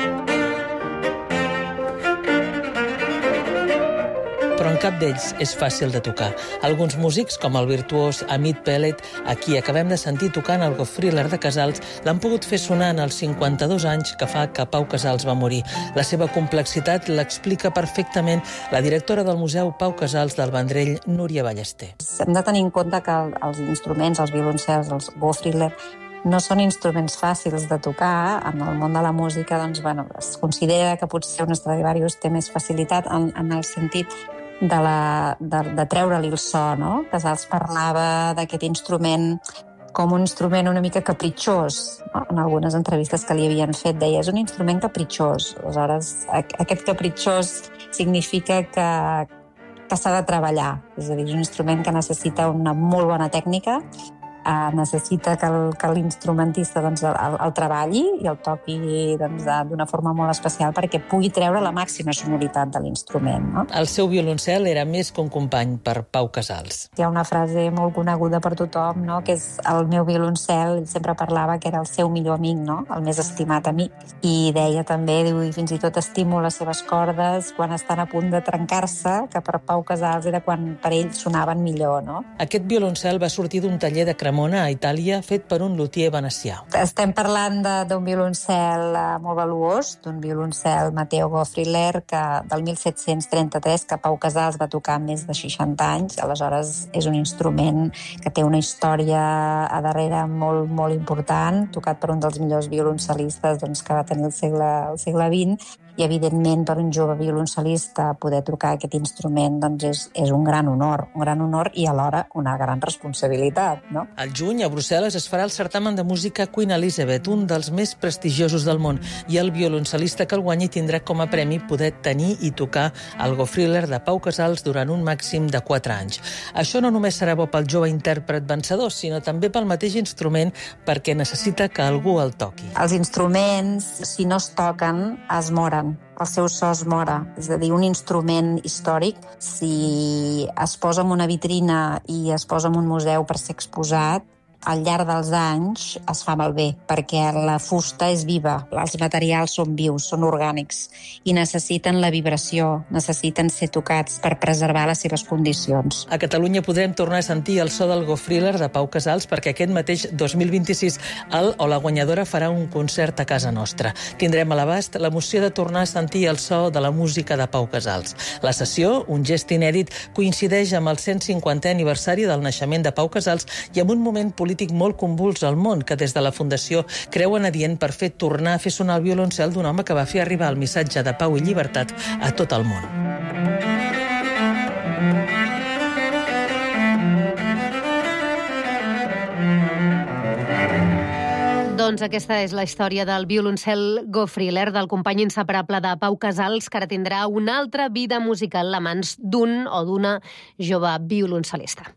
Però en cap d'ells és fàcil de tocar. Alguns músics, com el virtuós Amit Pellet, a qui acabem de sentir tocant el Gofriller de Casals, l'han pogut fer sonar en els cinquanta-dos anys que fa que Pau Casals va morir. La seva complexitat l'explica perfectament la directora del Museu Pau Casals del Vendrell, Núria Ballester. Hem de tenir en compte que els instruments, els violoncels, els Gofriller, no són instruments fàcils de tocar. En el món de la música, doncs, bueno, es considera que potser un Stradivarius té més facilitat en, en el sentit de, la, de, de treure-li el so, no? Casals parlava d'aquest instrument com un instrument una mica capritxós, no? En algunes entrevistes que li havien fet deia, és un instrument capritxós. Aleshores, aquest capritxós significa que, que s'ha de treballar. És a dir, és un instrument que necessita una molt bona tècnica, Uh, necessita que, el, que l'instrumentista doncs, el, el treballi i el toqui doncs, d'una forma molt especial perquè pugui treure la màxima sonoritat de l'instrument. No? El seu violoncel era més que un company per Pau Casals. Hi ha una frase molt coneguda per tothom, no? Que és el meu violoncel. Ell sempre parlava que era el seu millor amic, no? El més estimat amic. I deia també, diu, i fins i tot estimo les seves cordes quan estan a punt de trencar-se, que per Pau Casals era quan per ell sonaven millor. No? Aquest violoncel va sortir d'un taller de Cremona a Itàlia, fet per un luthier venecià. Estem parlant d'un violoncel molt valuós, d'un violoncel Matteo Gofriller, que del mil set-cents trenta-tres, que Pau Casals va tocar més de seixanta anys. Aleshores, és un instrument que té una història a darrere molt, molt important, tocat per un dels millors violoncelistes doncs, que va tenir el segle, el segle vint, i evidentment per un jove violoncel·lista poder tocar aquest instrument doncs és, és un gran honor, un gran honor i alhora una gran responsabilitat, no? Al juny, a Brussel·les, es farà el certamen de música Queen Elizabeth, un dels més prestigiosos del món, i el violoncel·lista que el guanyi tindrà com a premi poder tenir i tocar el Go-Thriller de Pau Casals durant un màxim de quatre anys. Això no només serà bo pel jove intèrpret vencedor, sinó també pel mateix instrument perquè necessita que algú el toqui. Els instruments, si no es toquen, es moren. El seu so es mora. És a dir, un instrument històric, si es posa en una vitrina i es posa en un museu per ser exposat, al llarg dels anys es fa malbé, perquè la fusta és viva, els materials són vius, són orgànics, i necessiten la vibració, necessiten ser tocats per preservar les seves condicions. A Catalunya podrem tornar a sentir el so del Go-Thriller de Pau Casals perquè aquest mateix dos mil vint-i-sis el o la guanyadora farà un concert a casa nostra. Tindrem a l'abast l'emoció de tornar a sentir el so de la música de Pau Casals. La sessió, un gest inèdit, coincideix amb el cent cinquantè aniversari del naixement de Pau Casals i amb un moment polític molt convuls al món, que des de la Fundació creuen adient per fer tornar a fer sonar el violoncel d'un home que va fer arribar el missatge de pau i llibertat a tot el món. Doncs aquesta és la història del violoncel Go-Thriller, del company inseparable de Pau Casals, que ara tindrà una altra vida musical a mans d'un o d'una jove violoncel·lista.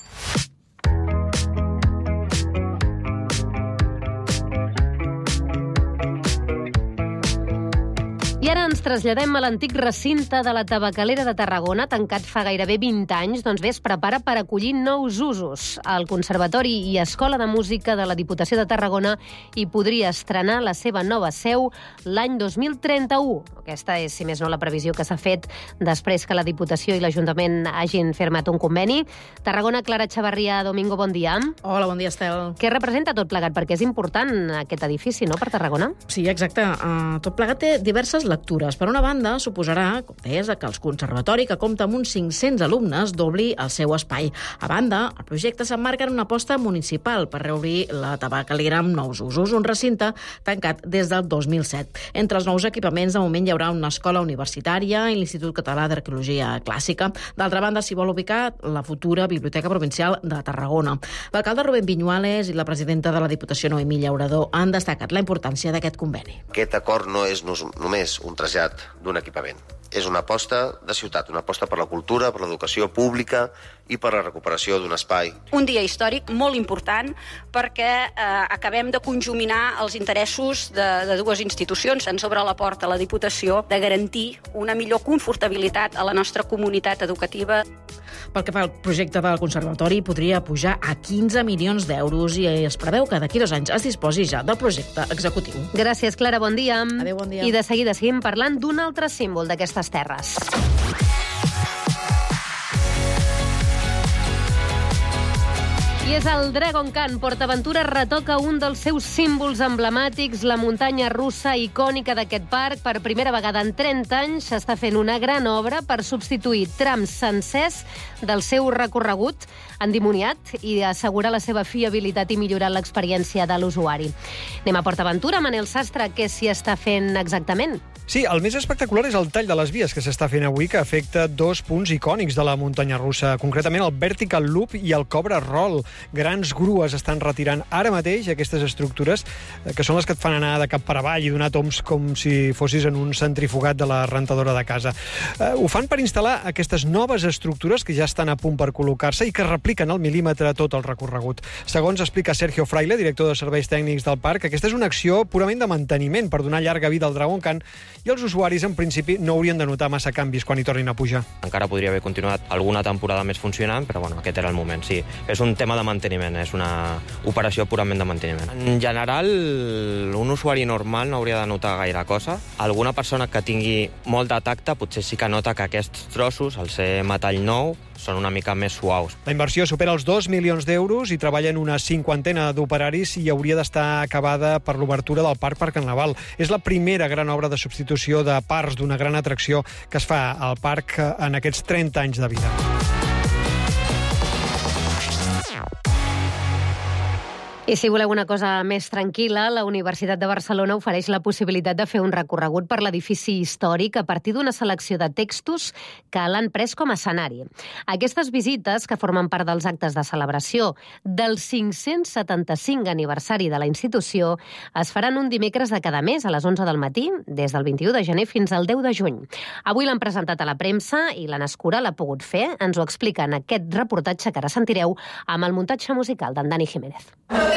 I ara ens traslladem a l'antic recinte de la Tabacalera de Tarragona, tancat fa gairebé vint anys, doncs bé, es prepara per acollir nous usos. El Conservatori i Escola de Música de la Diputació de Tarragona hi podria estrenar la seva nova seu l'any dos mil trenta-u. Aquesta és, si més no, la previsió que s'ha fet després que la Diputació i l'Ajuntament hagin firmat un conveni. Tarragona, Clara Xavarria, Domingo, bon dia. Hola, bon dia, Estel. Què representa tot plegat? Perquè és important aquest edifici, no?, per Tarragona. Sí, exacte. Uh, tot plegat té diverses lectures. Per una banda, suposarà, com deies, que el conservatori, que compta amb uns cinc-cents alumnes, dobli el seu espai. A banda, el projecte s'emmarca en una aposta municipal per reobrir la Tabacalera amb nous usos, un recinte tancat des del dos mil set. Entre els nous equipaments, de moment, hi haurà una escola universitària i l'Institut Català d'Arqueologia Clàssica. D'altra banda, s'hi vol ubicar la futura Biblioteca Provincial de Tarragona. L'alcalde Rubén Viñuales i la presidenta de la Diputació, Noemí Llaurador, han destacat la importància d'aquest conveni. Aquest acord no és només un trasllat d'un equipament. És una aposta de ciutat, una aposta per la cultura, per l'educació pública i per la recuperació d'un espai. Un dia històric molt important perquè eh, acabem de conjuminar els interessos de, de dues institucions. Ens obre la porta a la Diputació de garantir una millor confortabilitat a la nostra comunitat educativa. Pel que fa al projecte del Conservatori, podria pujar a quinze milions d'euros i es preveu que d'aquí dos anys es disposi ja del projecte executiu. Gràcies, Clara, bon dia. Adéu, bon dia. I de seguida seguim parlant d'un altre símbol d'aquestes terres. I és el Dragon Khan. PortAventura retoca un dels seus símbols emblemàtics, la muntanya russa icònica d'aquest parc. Per primera vegada en trenta anys s'està fent una gran obra per substituir trams sencers del seu recorregut endimoniat i assegurar la seva fiabilitat i millorar l'experiència de l'usuari. Anem a PortAventura. Manel Sastre, què s'hi està fent exactament? Sí, el més espectacular és el tall de les vies que s'està fent avui, que afecta dos punts icònics de la muntanya russa, concretament el Vertical Loop i el Cobra Roll. Grans grues estan retirant ara mateix aquestes estructures, que són les que et fan anar de cap per avall i donar toms com si fossis en un centrifugat de la rentadora de casa. Uh, ho fan per instal·lar aquestes noves estructures que ja estan a punt per col·locar-se i que repliquen al mil·límetre tot el recorregut. Segons explica Sergio Fraile, director de serveis tècnics del parc, aquesta és una acció purament de manteniment per donar llarga vida al Dragon Khan i els usuaris, en principi, no haurien de notar massa canvis quan hi tornin a pujar. Encara podria haver continuat alguna temporada més funcionant, però bueno, aquest era el moment, sí. És un tema de manteniment, és una operació purament de manteniment. En general, un usuari normal no hauria de notar gaire cosa. Alguna persona que tingui molt de tacte potser sí que nota que aquests trossos, al ser metall nou, són una mica més suaus. La inversió supera els dos milions d'euros i treballen una cinquantena d'operaris i hauria d'estar acabada per l'obertura del Parc per Carnaval. És la primera gran obra de substitució de parts d'una gran atracció que es fa al parc en aquests trenta anys de vida. I si voleu una cosa més tranquil·la, la Universitat de Barcelona ofereix la possibilitat de fer un recorregut per l'edifici històric a partir d'una selecció de textos que l'han pres com a escenari. Aquestes visites, que formen part dels actes de celebració del cinc-cents setanta-cinc aniversari de la institució, es faran un dimecres de cada mes a les onze del matí, des del vint-i-u de gener fins al deu de juny. Avui l'han presentat a la premsa i l'Anna Escura l'ha pogut fer. Ens ho explica en aquest reportatge que ara sentireu amb el muntatge musical d'en Dani Jiménez.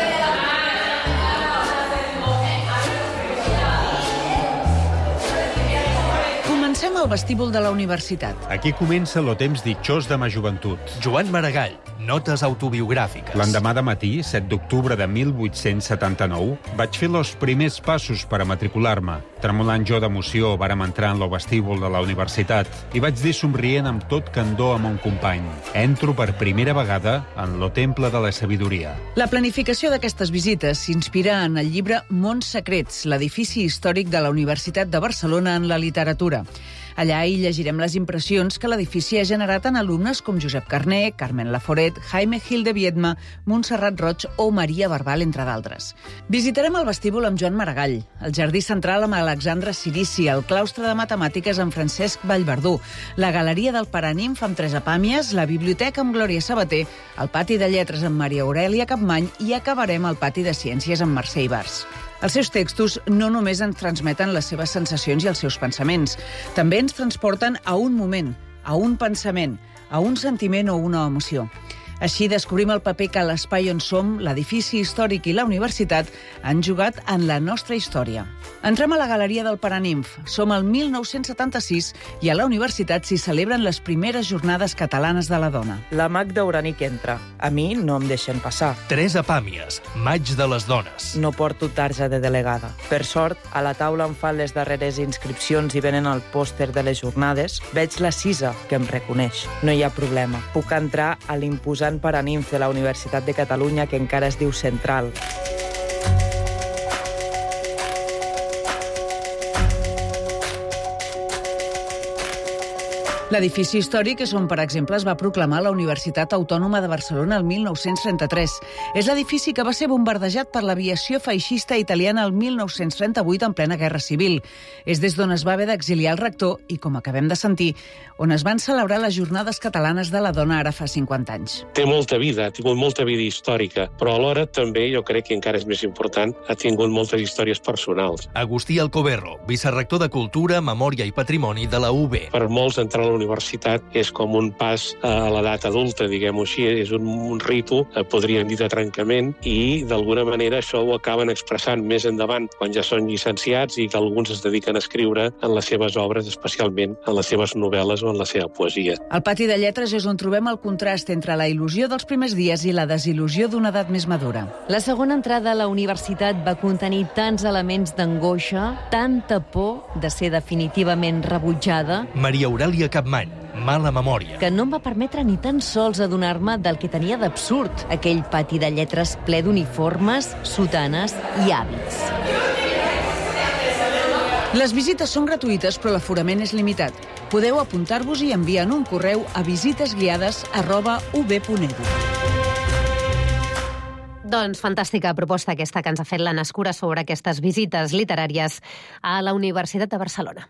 Comencem al vestíbul de la universitat. Aquí comença lo temps ditxós de ma joventut. Joan Maragall, notes autobiogràfiques. L'endemà de matí, set d'octubre de mil vuit-cents setanta-nou, vaig fer los primers passos per a matricular-me. Tremolant jo d'emoció, vàrem entrar en lo vestíbul de la universitat i vaig dir somrient amb tot candor a mon company. Entro per primera vegada en lo temple de la sabidoria. La planificació d'aquestes visites s'inspira en el llibre Mons Secrets, l'edifici històric de la Universitat de Barcelona en la literatura. Allà hi llegirem les impressions que l'edifici ha generat en alumnes com Josep Carner, Carmen Laforet, Jaime Gil de Viedma, Montserrat Roig o Maria Barbal, entre d'altres. Visitarem el vestíbul amb Joan Maragall, el jardí central amb Alexandre Cirici, el claustre de matemàtiques amb Francesc Vallverdú, la galeria del Paranimf amb Teresa Pàmies, la biblioteca amb Glòria Sabater, el pati de lletres amb Maria Aurèlia Capmany i acabarem al pati de ciències amb Mercè Ibars. Els seus textos no només ens transmeten les seves sensacions i els seus pensaments, també ens transporten a un moment, a un pensament, a un sentiment o una emoció. Així descobrim el paper que l'espai on som, l'edifici històric i la universitat han jugat en la nostra història. Entrem a la galeria del Paranimf. Som al mil nou-cents setanta-sis i a la universitat s'hi celebren les primeres jornades catalanes de la dona. La Magda Uranic entra. A mi no em deixen passar. Teresa Pàmies, Maig de les dones. No porto tarja de delegada. Per sort, a la taula em fan les darreres inscripcions i venen el pòster de les jornades. Veig la Cisa, que em reconeix. No hi ha problema. Puc entrar a l'imposant Paranimf de la Universitat de Catalunya, que encara es diu Central. L'edifici històric és on, per exemple, es va proclamar la Universitat Autònoma de Barcelona el mil nou-cents trenta-tres. És l'edifici que va ser bombardejat per l'aviació feixista italiana el mil nou-cents trenta-vuit en plena Guerra Civil. És des d'on es va haver d'exiliar el rector i, com acabem de sentir, on es van celebrar les Jornades Catalanes de la Dona ara fa cinquanta anys. Té molta vida, ha tingut molta vida històrica, però alhora també, jo crec que encara és més important, ha tingut moltes històries personals. Agustí Alcoberro, vicerrector de Cultura, Memòria i Patrimoni de la U B. Per molts, entrar a la universitat és com un pas a l'edat adulta, diguem-ho així, és un, un ritu, podríem dir, de trencament, i d'alguna manera això ho acaben expressant més endavant, quan ja són llicenciats i que alguns es dediquen a escriure en les seves obres, especialment en les seves novel·les o en la seva poesia. El pati de lletres és on trobem el contrast entre la il·lusió dels primers dies i la desil·lusió d'una edat més madura. La segona entrada a la universitat va contenir tants elements d'angoixa, tanta por de ser definitivament rebutjada. Maria Aurèlia Capmany, mala memòria. Que no em va permetre ni tan sols adonar-me del que tenia d'absurd, aquell pati de lletres ple d'uniformes, sotanes i hàbits. Les visites són gratuïtes, però l'aforament és limitat. Podeu apuntar-vos i enviar un correu a visitesguiades arroba u be punt e du. Doncs fantàstica proposta aquesta que ens ha fet l'Anna Escura sobre aquestes visites literàries a la Universitat de Barcelona.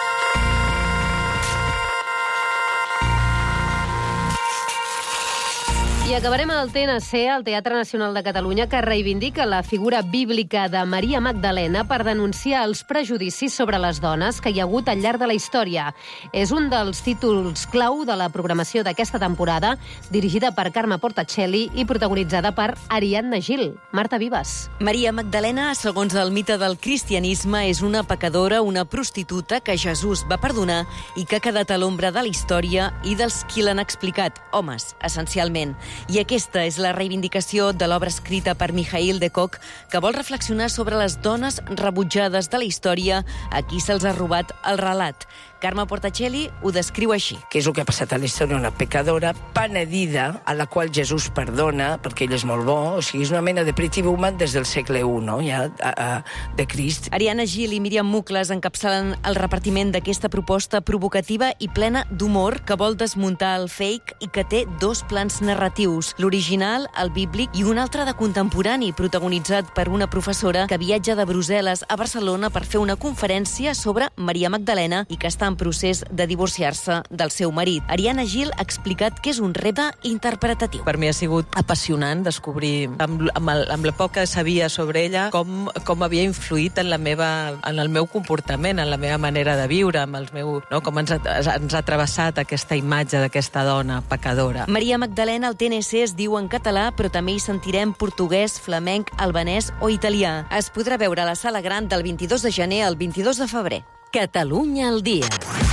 I acabarem al T N C, el Teatre Nacional de Catalunya, que reivindica la figura bíblica de Maria Magdalena per denunciar els prejudicis sobre les dones que hi ha hagut al llarg de la història. És un dels títols clau de la programació d'aquesta temporada, dirigida per Carme Portacelli i protagonitzada per Ariadna Gil. Marta Vives. Maria Magdalena, segons el mite del cristianisme, és una pecadora, una prostituta que Jesús va perdonar i que ha quedat a l'ombra de la història i dels qui l'han explicat, homes, essencialment. I aquesta és la reivindicació de l'obra escrita per Mikhail de Kock, que vol reflexionar sobre les dones rebutjades de la història a qui se'ls ha robat el relat. Carme Portacelli ho descriu així. Que és el que ha passat a la història, una pecadora penedida, a la qual Jesús perdona, perquè ell és molt bo, o sigui, és una mena de Pretty Woman des del segle u, no?, ja, a, a, de Crist. Ariana Gil i Míriam Mucles encapçalen el repartiment d'aquesta proposta provocativa i plena d'humor que vol desmuntar el fake i que té dos plans narratius, l'original, el bíblic, i un altre de contemporani, protagonitzat per una professora que viatja de Brussel·les a Barcelona per fer una conferència sobre Maria Magdalena i que està en procés de divorciar-se del seu marit. Ariana Gil ha explicat que és un repte interpretatiu. Per mi ha sigut apassionant descobrir, amb, amb, el, amb la poc que sabia sobre ella, com, com havia influït en, la meva, en el meu comportament, en la meva manera de viure, amb els meu, no? Com ens ha, ens ha travessat aquesta imatge d'aquesta dona pecadora. Maria Magdalena al T N C es diu en català, però també hi sentirem portuguès, flamenc, albanès o italià. Es podrà veure a la Sala Gran del vint-i-dos de gener al vint-i-dos de febrer. Catalunya al dia.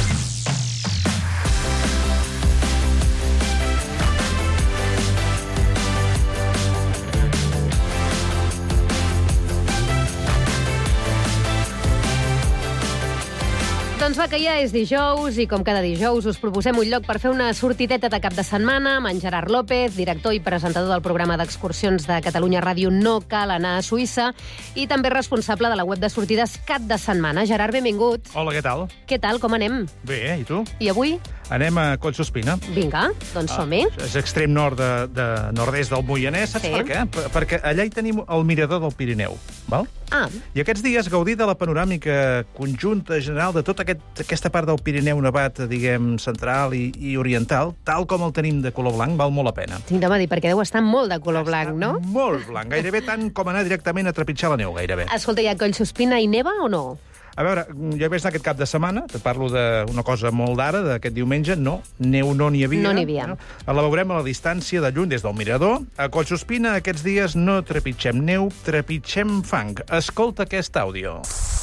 Doncs va, que ja és dijous i com cada dijous us proposem un lloc per fer una sortideta de cap de setmana amb en Gerard López, director i presentador del programa d'excursions de Catalunya Ràdio No cal anar a Suïssa i també responsable de la web de sortides Cap de Setmana. Gerard, benvingut. Hola, què tal? Què tal, com anem? Bé, i tu? I avui? Anem a Collsuspina. Vinga, doncs som-hi. Ah, és extrem nord de, de nord-est del Moianès. Saps Sí. per què? Per, perquè allà hi tenim el mirador del Pirineu. Val? Ah. I aquests dies gaudir de la panoràmica conjunta general de tota aquest, aquesta part del Pirineu nevat, diguem, central i, i oriental, tal com el tenim de color blanc, val molt la pena. Tinc de dir, perquè deu estar molt de color blanc, no? Molt blanc, gairebé tant com anar directament a trepitjar la neu, gairebé. Escolta, i a Collsuspina hi neva o no? A veure, jo vaig anar aquest cap de setmana, te parlo d'una cosa molt d'ara, d'aquest diumenge, no, neu no n'hi havia. No n'hi havia. No? La veurem a la distància de lluny des del mirador. A Collsuspina aquests dies no trepitgem neu, trepitgem fang. Escolta aquest àudio.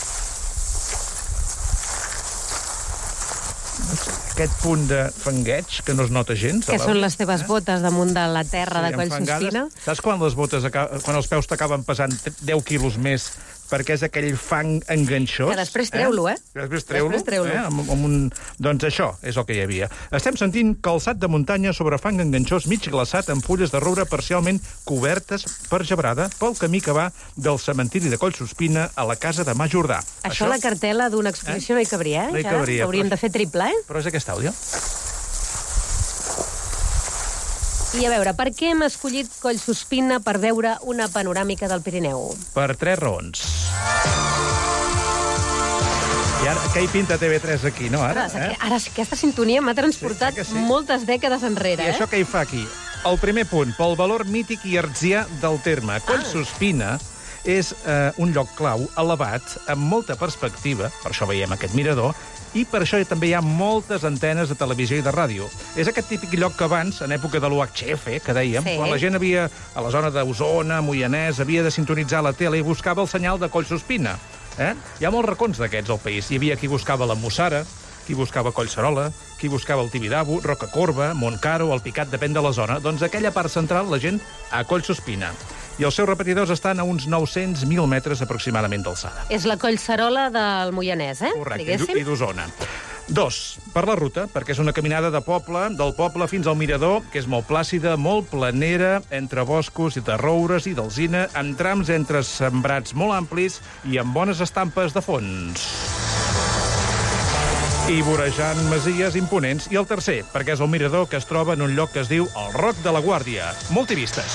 Aquest punt de fangueig que no es nota gens. Que són les teves botes damunt de la terra de Collsuspina? Saps quan les botes, quan els peus t'acaben pesant deu quilos més perquè és aquell fang enganxós? Que després treu-lo, eh? Que després treu-lo, Després treu-lo. eh? Amb, amb un... Doncs això és el que hi havia. Estem sentint calçat de muntanya sobre fang enganxós mig glaçat amb fulles de roure parcialment cobertes per gebrada pel camí que va del cementiri de Collsuspina a la casa de Mà Jordà. Això, això... la cartela d'una exposició eh? no hi cabria, eh? No hi cabria. Hauríem però... de fer triple, eh? Però és aquest àudio. I a veure, per què hem escollit Collsuspina per veure una panoràmica del Pirineu? Per tres raons. I ara, què hi pinta T V tres aquí, no, ara? Ara, eh? ara aquesta sintonia m'ha transportat sí, sí. moltes dècades enrere, I eh? això què hi fa aquí? El primer punt, pel valor mític i artsià del terme. Collsuspina ah. és eh, un lloc clau, elevat, amb molta perspectiva, per això veiem aquest mirador, i per això també hi ha moltes antenes de televisió i de ràdio. És aquest típic lloc que abans, en època de l'U H F, que dèiem, sí. quan la gent havia, a la zona d'Osona, Moianès, havia de sintonitzar la tele i buscava el senyal de Collsuspina. Eh? Hi ha molts racons d'aquests al país. Hi havia qui buscava la Mussara, qui buscava Collserola, qui buscava el Tibidabo, Rocacorba, Montcaro, el Picat, depèn de la zona. Doncs aquella part central, la gent a Collsuspina. I els seus repetidors estan a uns nou-cents mil metres aproximadament d'alçada. És la Collserola del Moianès, eh? Correcte, diguéssim. i d'Osona. Dos, per la ruta, perquè és una caminada de poble, del poble fins al mirador, que és molt plàcida, molt planera, entre boscos i de roures i d'alzina, amb trams entre sembrats molt amplis i amb bones estampes de fons. I vorejant masies imponents. I el tercer, perquè és el mirador que es troba en un lloc que es diu el Roc de la Guàrdia. Multivistes.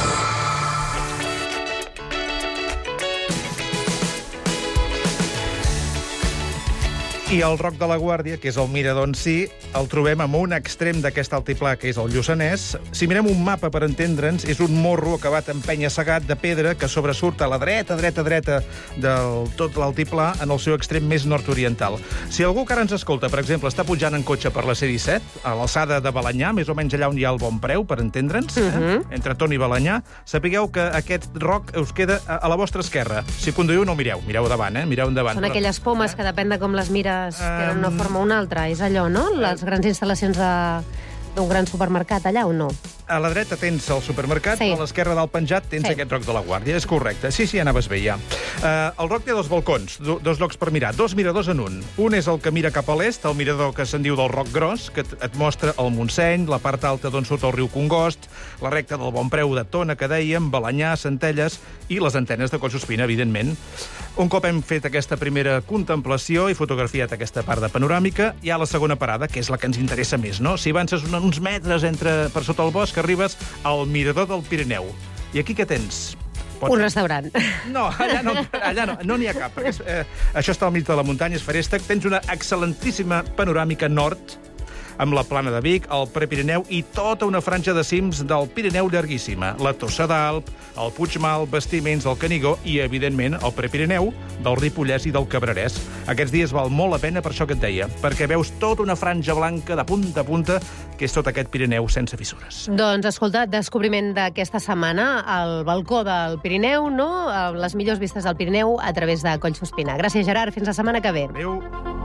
I el Roc de la Guàrdia, que és el mirador en si, el trobem amb un extrem d'aquest altiplà, que és el Lluçanès. Si mirem un mapa per entendre'ns, és un morro acabat en penya-segat de pedra que sobresurt a la dreta, dreta, dreta del tot l'altiplà en el seu extrem més nord-oriental. Si algú que ara ens escolta, per exemple, està pujant en cotxe per la C disset, a l'alçada de Balanyà, més o menys allà on hi ha el Bon Preu, per entendre'ns, eh? Mhm. entre Tona i Balanyà, sapigueu que aquest roc us queda a la vostra esquerra. Si conduïu, no mireu, mireu davant, eh? Mireu endavant. Són aquelles pomes que depèn de com les mires tenen una forma o una altra. És allò, no? Les grans instal·lacions de d'un gran supermercat allà o no? a la dreta tens el supermercat, Sí. a l'esquerra del penjat tens Sí. aquest roc de la Guàrdia. És correcte. Sí, sí, anaves bé, ja. Uh, el roc té dos balcons, do, dos llocs per mirar, dos miradors en un. Un és el que mira cap a l'est, el mirador que se'n diu del Roc Gros, que et, et mostra el Montseny, la part alta d'on surt el riu Congost, la recta del Bon Preu de Tona, que dèiem, Balanyà, Centelles i les antenes de Collsospina, evidentment. Un cop hem fet aquesta primera contemplació i fotografiat aquesta part de panoràmica, hi ha la segona parada, que és la que ens interessa més, no? Si avances uns metres entre, per sota el bosc, arribes al mirador del Pirineu. I aquí què tens? Pots... Un restaurant. No, allà no, allà no, no n'hi ha cap. Perquè, eh, això està al mig de la muntanya, és Feréstec. Tens una excel·lentíssima panoràmica nord, amb la Plana de Vic, el Prepirineu i tota una franja de cims del Pirineu llarguíssima. La Tossa d'Alp, el Puigmal, Bastiments, el Canigó i, evidentment, el Prepirineu, del Ripollès i del Cabrerès. Aquests dies val molt la pena per això que et deia, perquè veus tota una franja blanca de punta a punta, que és tot aquest Pirineu sense fissures. Doncs, escolta, descobriment d'aquesta setmana, al balcó del Pirineu, no? Les millors vistes del Pirineu a través de Collsospina. Gràcies, Gerard. Fins la setmana que ve. Adéu.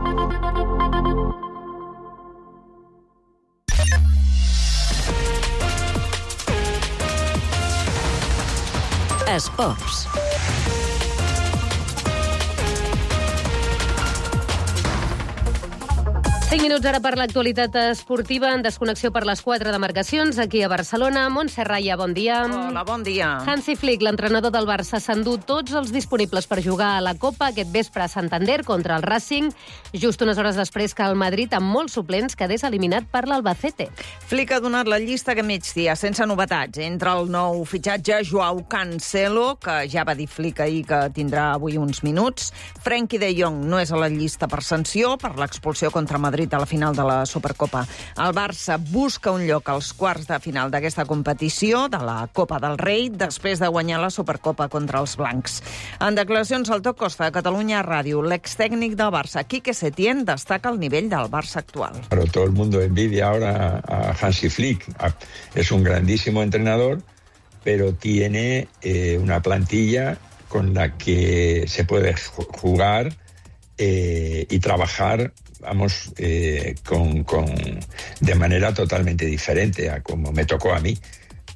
Esports. cinc minuts ara per l'actualitat esportiva, en desconnexió per les quatre demarcacions, aquí a Barcelona. Montse Raya, bon dia. Hola, bon dia. Hansi Flick, l'entrenador del Barça, s'endú tots els disponibles per jugar a la Copa aquest vespre a Santander contra el Racing, just unes hores després que el Madrid, amb molts suplents, quedés eliminat per l'Albacete. Flick ha donat la llista aquest migdia, sense novetats. Entre el nou fitxatge, Joao Cancelo, que ja va dir Flick ahir que tindrà avui uns minuts. Frenkie de Jong no és a la llista per sanció, per l'expulsió contra Madrid a la final de la Supercopa. El Barça busca un lloc als quarts de final d'aquesta competició, de la Copa del Rei, després de guanyar la Supercopa contra els blancs. En declaracions al Top Costa de Catalunya Ràdio, l'extècnic del Barça, Quique Setién, destaca el nivell del Barça actual. Pero todo el mundo envidia ahora a Hansi Flick. Es un grandísimo entrenador, pero tiene eh, una plantilla con la que se puede jugar eh, y trabajar, vamos, eh, con, con, de manera totalmente diferente a como me tocó a mí,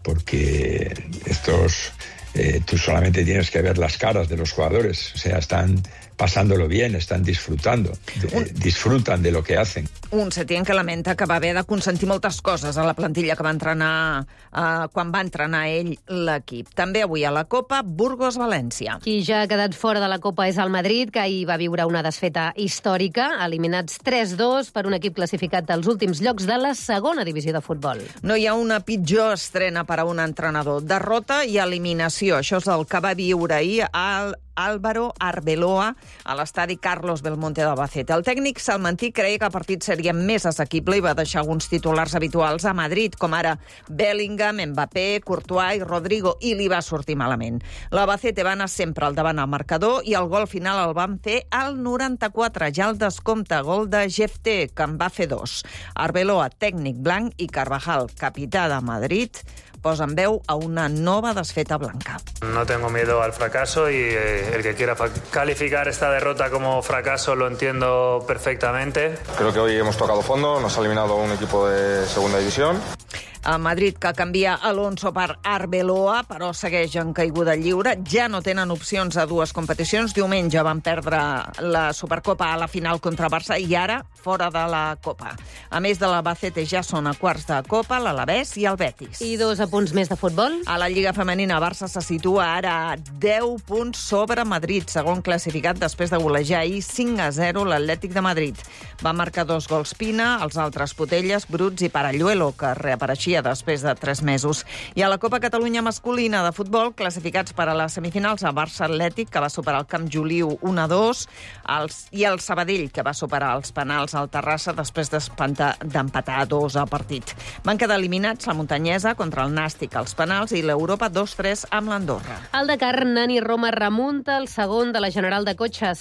porque estos, eh, tú solamente tienes que ver las caras de los jugadores, o sea, están pasándolo bien, están disfrutando, de, disfrutan de lo que hacen. Un Setién que lamenta que va haver de consentir moltes coses a la plantilla que va entrenar eh, quan va entrenar ell l'equip. També avui a la Copa, Burgos-València. Qui ja ha quedat fora de la Copa és el Madrid, que ahir va viure una desfeta històrica, eliminats tres dos per un equip classificat als últims llocs de la segona divisió de futbol. No hi ha una pitjor estrena per a un entrenador. Derrota i eliminació. Això és el que va viure ahir al Álvaro Arbeloa a l'estadi Carlos Belmonte d'Albacete. El tècnic salmantí creia que el partit seria més assequible i va deixar alguns titulars habituals a Madrid, com ara Bellingham, Mbappé, Courtois i Rodrigo, i li va sortir malament. L'Albacete va anar sempre al davant al marcador i el gol final el van fer al noranta-quatre, ja el descompte, gol de Jefté, que en va fer dos. Arbeloa, tècnic blanc, i Carvajal, capità de Madrid, posen veu a una nova desfeta blanca. No tengo miedo al fracaso y eh, el que quiera calificar esta derrota como fracaso lo entiendo perfectamente. Creo que hoy hemos tocado fondo, nos ha eliminado un equipo de segunda división. A Madrid, que canvia Alonso per Arbeloa, però segueix en caiguda lliure. Ja no tenen opcions a dues competicions. Diumenge van perdre la Supercopa a la final contra Barça i ara fora de la Copa. A més de l'Albacete, ja són a quarts de Copa l'Alavés i el Betis. I dos apunts més de futbol. A la Lliga Femenina, Barça se situa ara a deu punts sobre Madrid, segon classificat després de golejar ahir cinc a zero l'Atlètic de Madrid. Va marcar dos gols Pina, els altres Potelles, Bruts i Paralluelo, que reapareixia després de tres mesos. I a la Copa Catalunya masculina de futbol, classificats per a les semifinals, a Barça Atlètic, que va superar el Camp Joliu un a dos, els, i el Sabadell, que va superar els penals al Terrassa després d'empatar dos a partit. Van quedar eliminats la Muntanyesa contra el Nàstic als penals i l'Europa dos tres amb l'Andorra. El Dakar, Nani Roma remunta el segon de la General de Cotxes.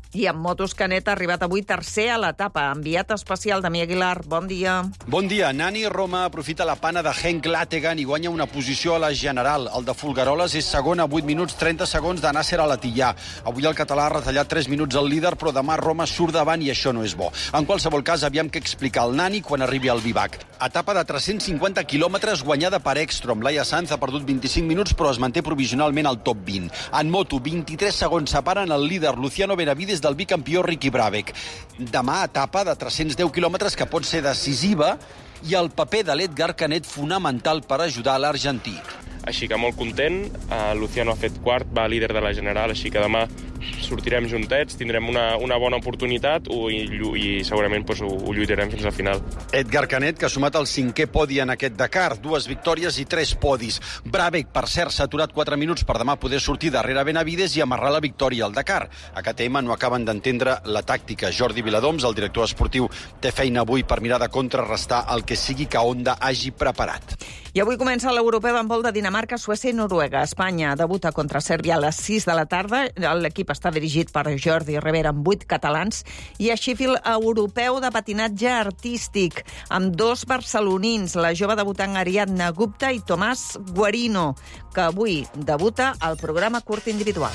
I amb motos, Canet ha arribat avui tercer a l'etapa. Enviat especial Damià Aguilar, bon dia. Bon dia. Nani Roma aprofita la pana de Henk Lategan i guanya una posició a la general. El de Folgueroles és segon a vuit minuts trenta segons de Nasser Al-Attiyah. Avui el català ha retallat tres minuts al líder, però demà Roma surt davant i això no és bo. En qualsevol cas, aviam què explicar el Nani quan arribi al Vivac. Etapa de tres-cents cinquanta quilòmetres guanyada per Ekstrom. Laia Sanz ha perdut vint-i-cinc minuts, però es manté provisionalment al top vint. En moto, vint-i-tres segons separen el líder Luciano Benavides del bicampió Ricky Brabec. Demà, etapa de tres-cents deu quilòmetres que pot ser decisiva i el paper de l'Edgar Canet fonamental per ajudar l'argentí. Així que molt content. Uh, Luciano ha fet quart, va líder de la general, així que demà sortirem juntets, tindrem una, una bona oportunitat i, i segurament pues, ho, ho lluitarem fins al final. Edgar Canet, que ha sumat el cinquè podi en aquest Dakar, dues victòries i tres podis. Brabec, per cert, s'ha aturat quatre minuts per demà poder sortir darrere Benavides i amarrar la victòria al Dakar. A K T M no acaben d'entendre la tàctica. Jordi Viladoms, el director esportiu, té feina avui per mirar de contrarrestar el que sigui que Honda hagi preparat. I avui comença l'europeu d'handbol de Dinamarca, Suècia i Noruega. Espanya debuta contra Sèrbia a les sis de la tarda. L'equip està dirigit per Jordi Rivera amb vuit catalans. I a Sheffield, europeu de patinatge artístic amb dos barcelonins, la jove debutant Ariadna Gupta i Tomàs Guarino, que avui debuta al programa curt individual.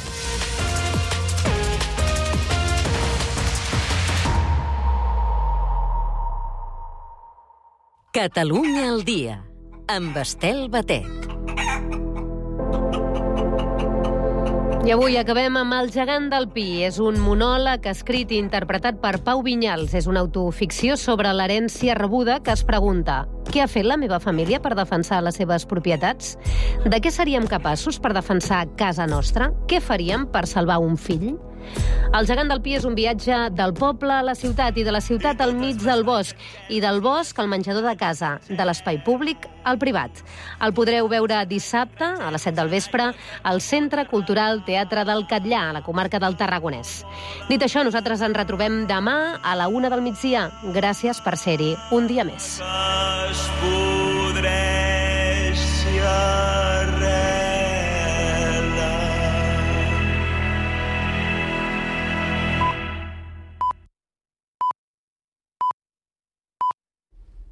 Catalunya al dia, amb Estel Batet. I avui acabem amb El gegant del Pi. És un monòleg escrit i interpretat per Pau Vinyals. És una autoficció sobre l'herència rebuda que es pregunta: què ha fet la meva família per defensar les seves propietats? De què seríem capaços per defensar casa nostra? Què faríem per salvar un fill? El gegant del Pi és un viatge del poble a la ciutat i de la ciutat al mig del bosc i del bosc al menjador de casa, de l'espai públic al privat. El podreu veure dissabte a les set del vespre al Centre Cultural Teatre del Catllà, a la comarca del Tarragonès. Dit això, nosaltres ens retrobem demà a la una del migdia. Gràcies per ser-hi un dia més.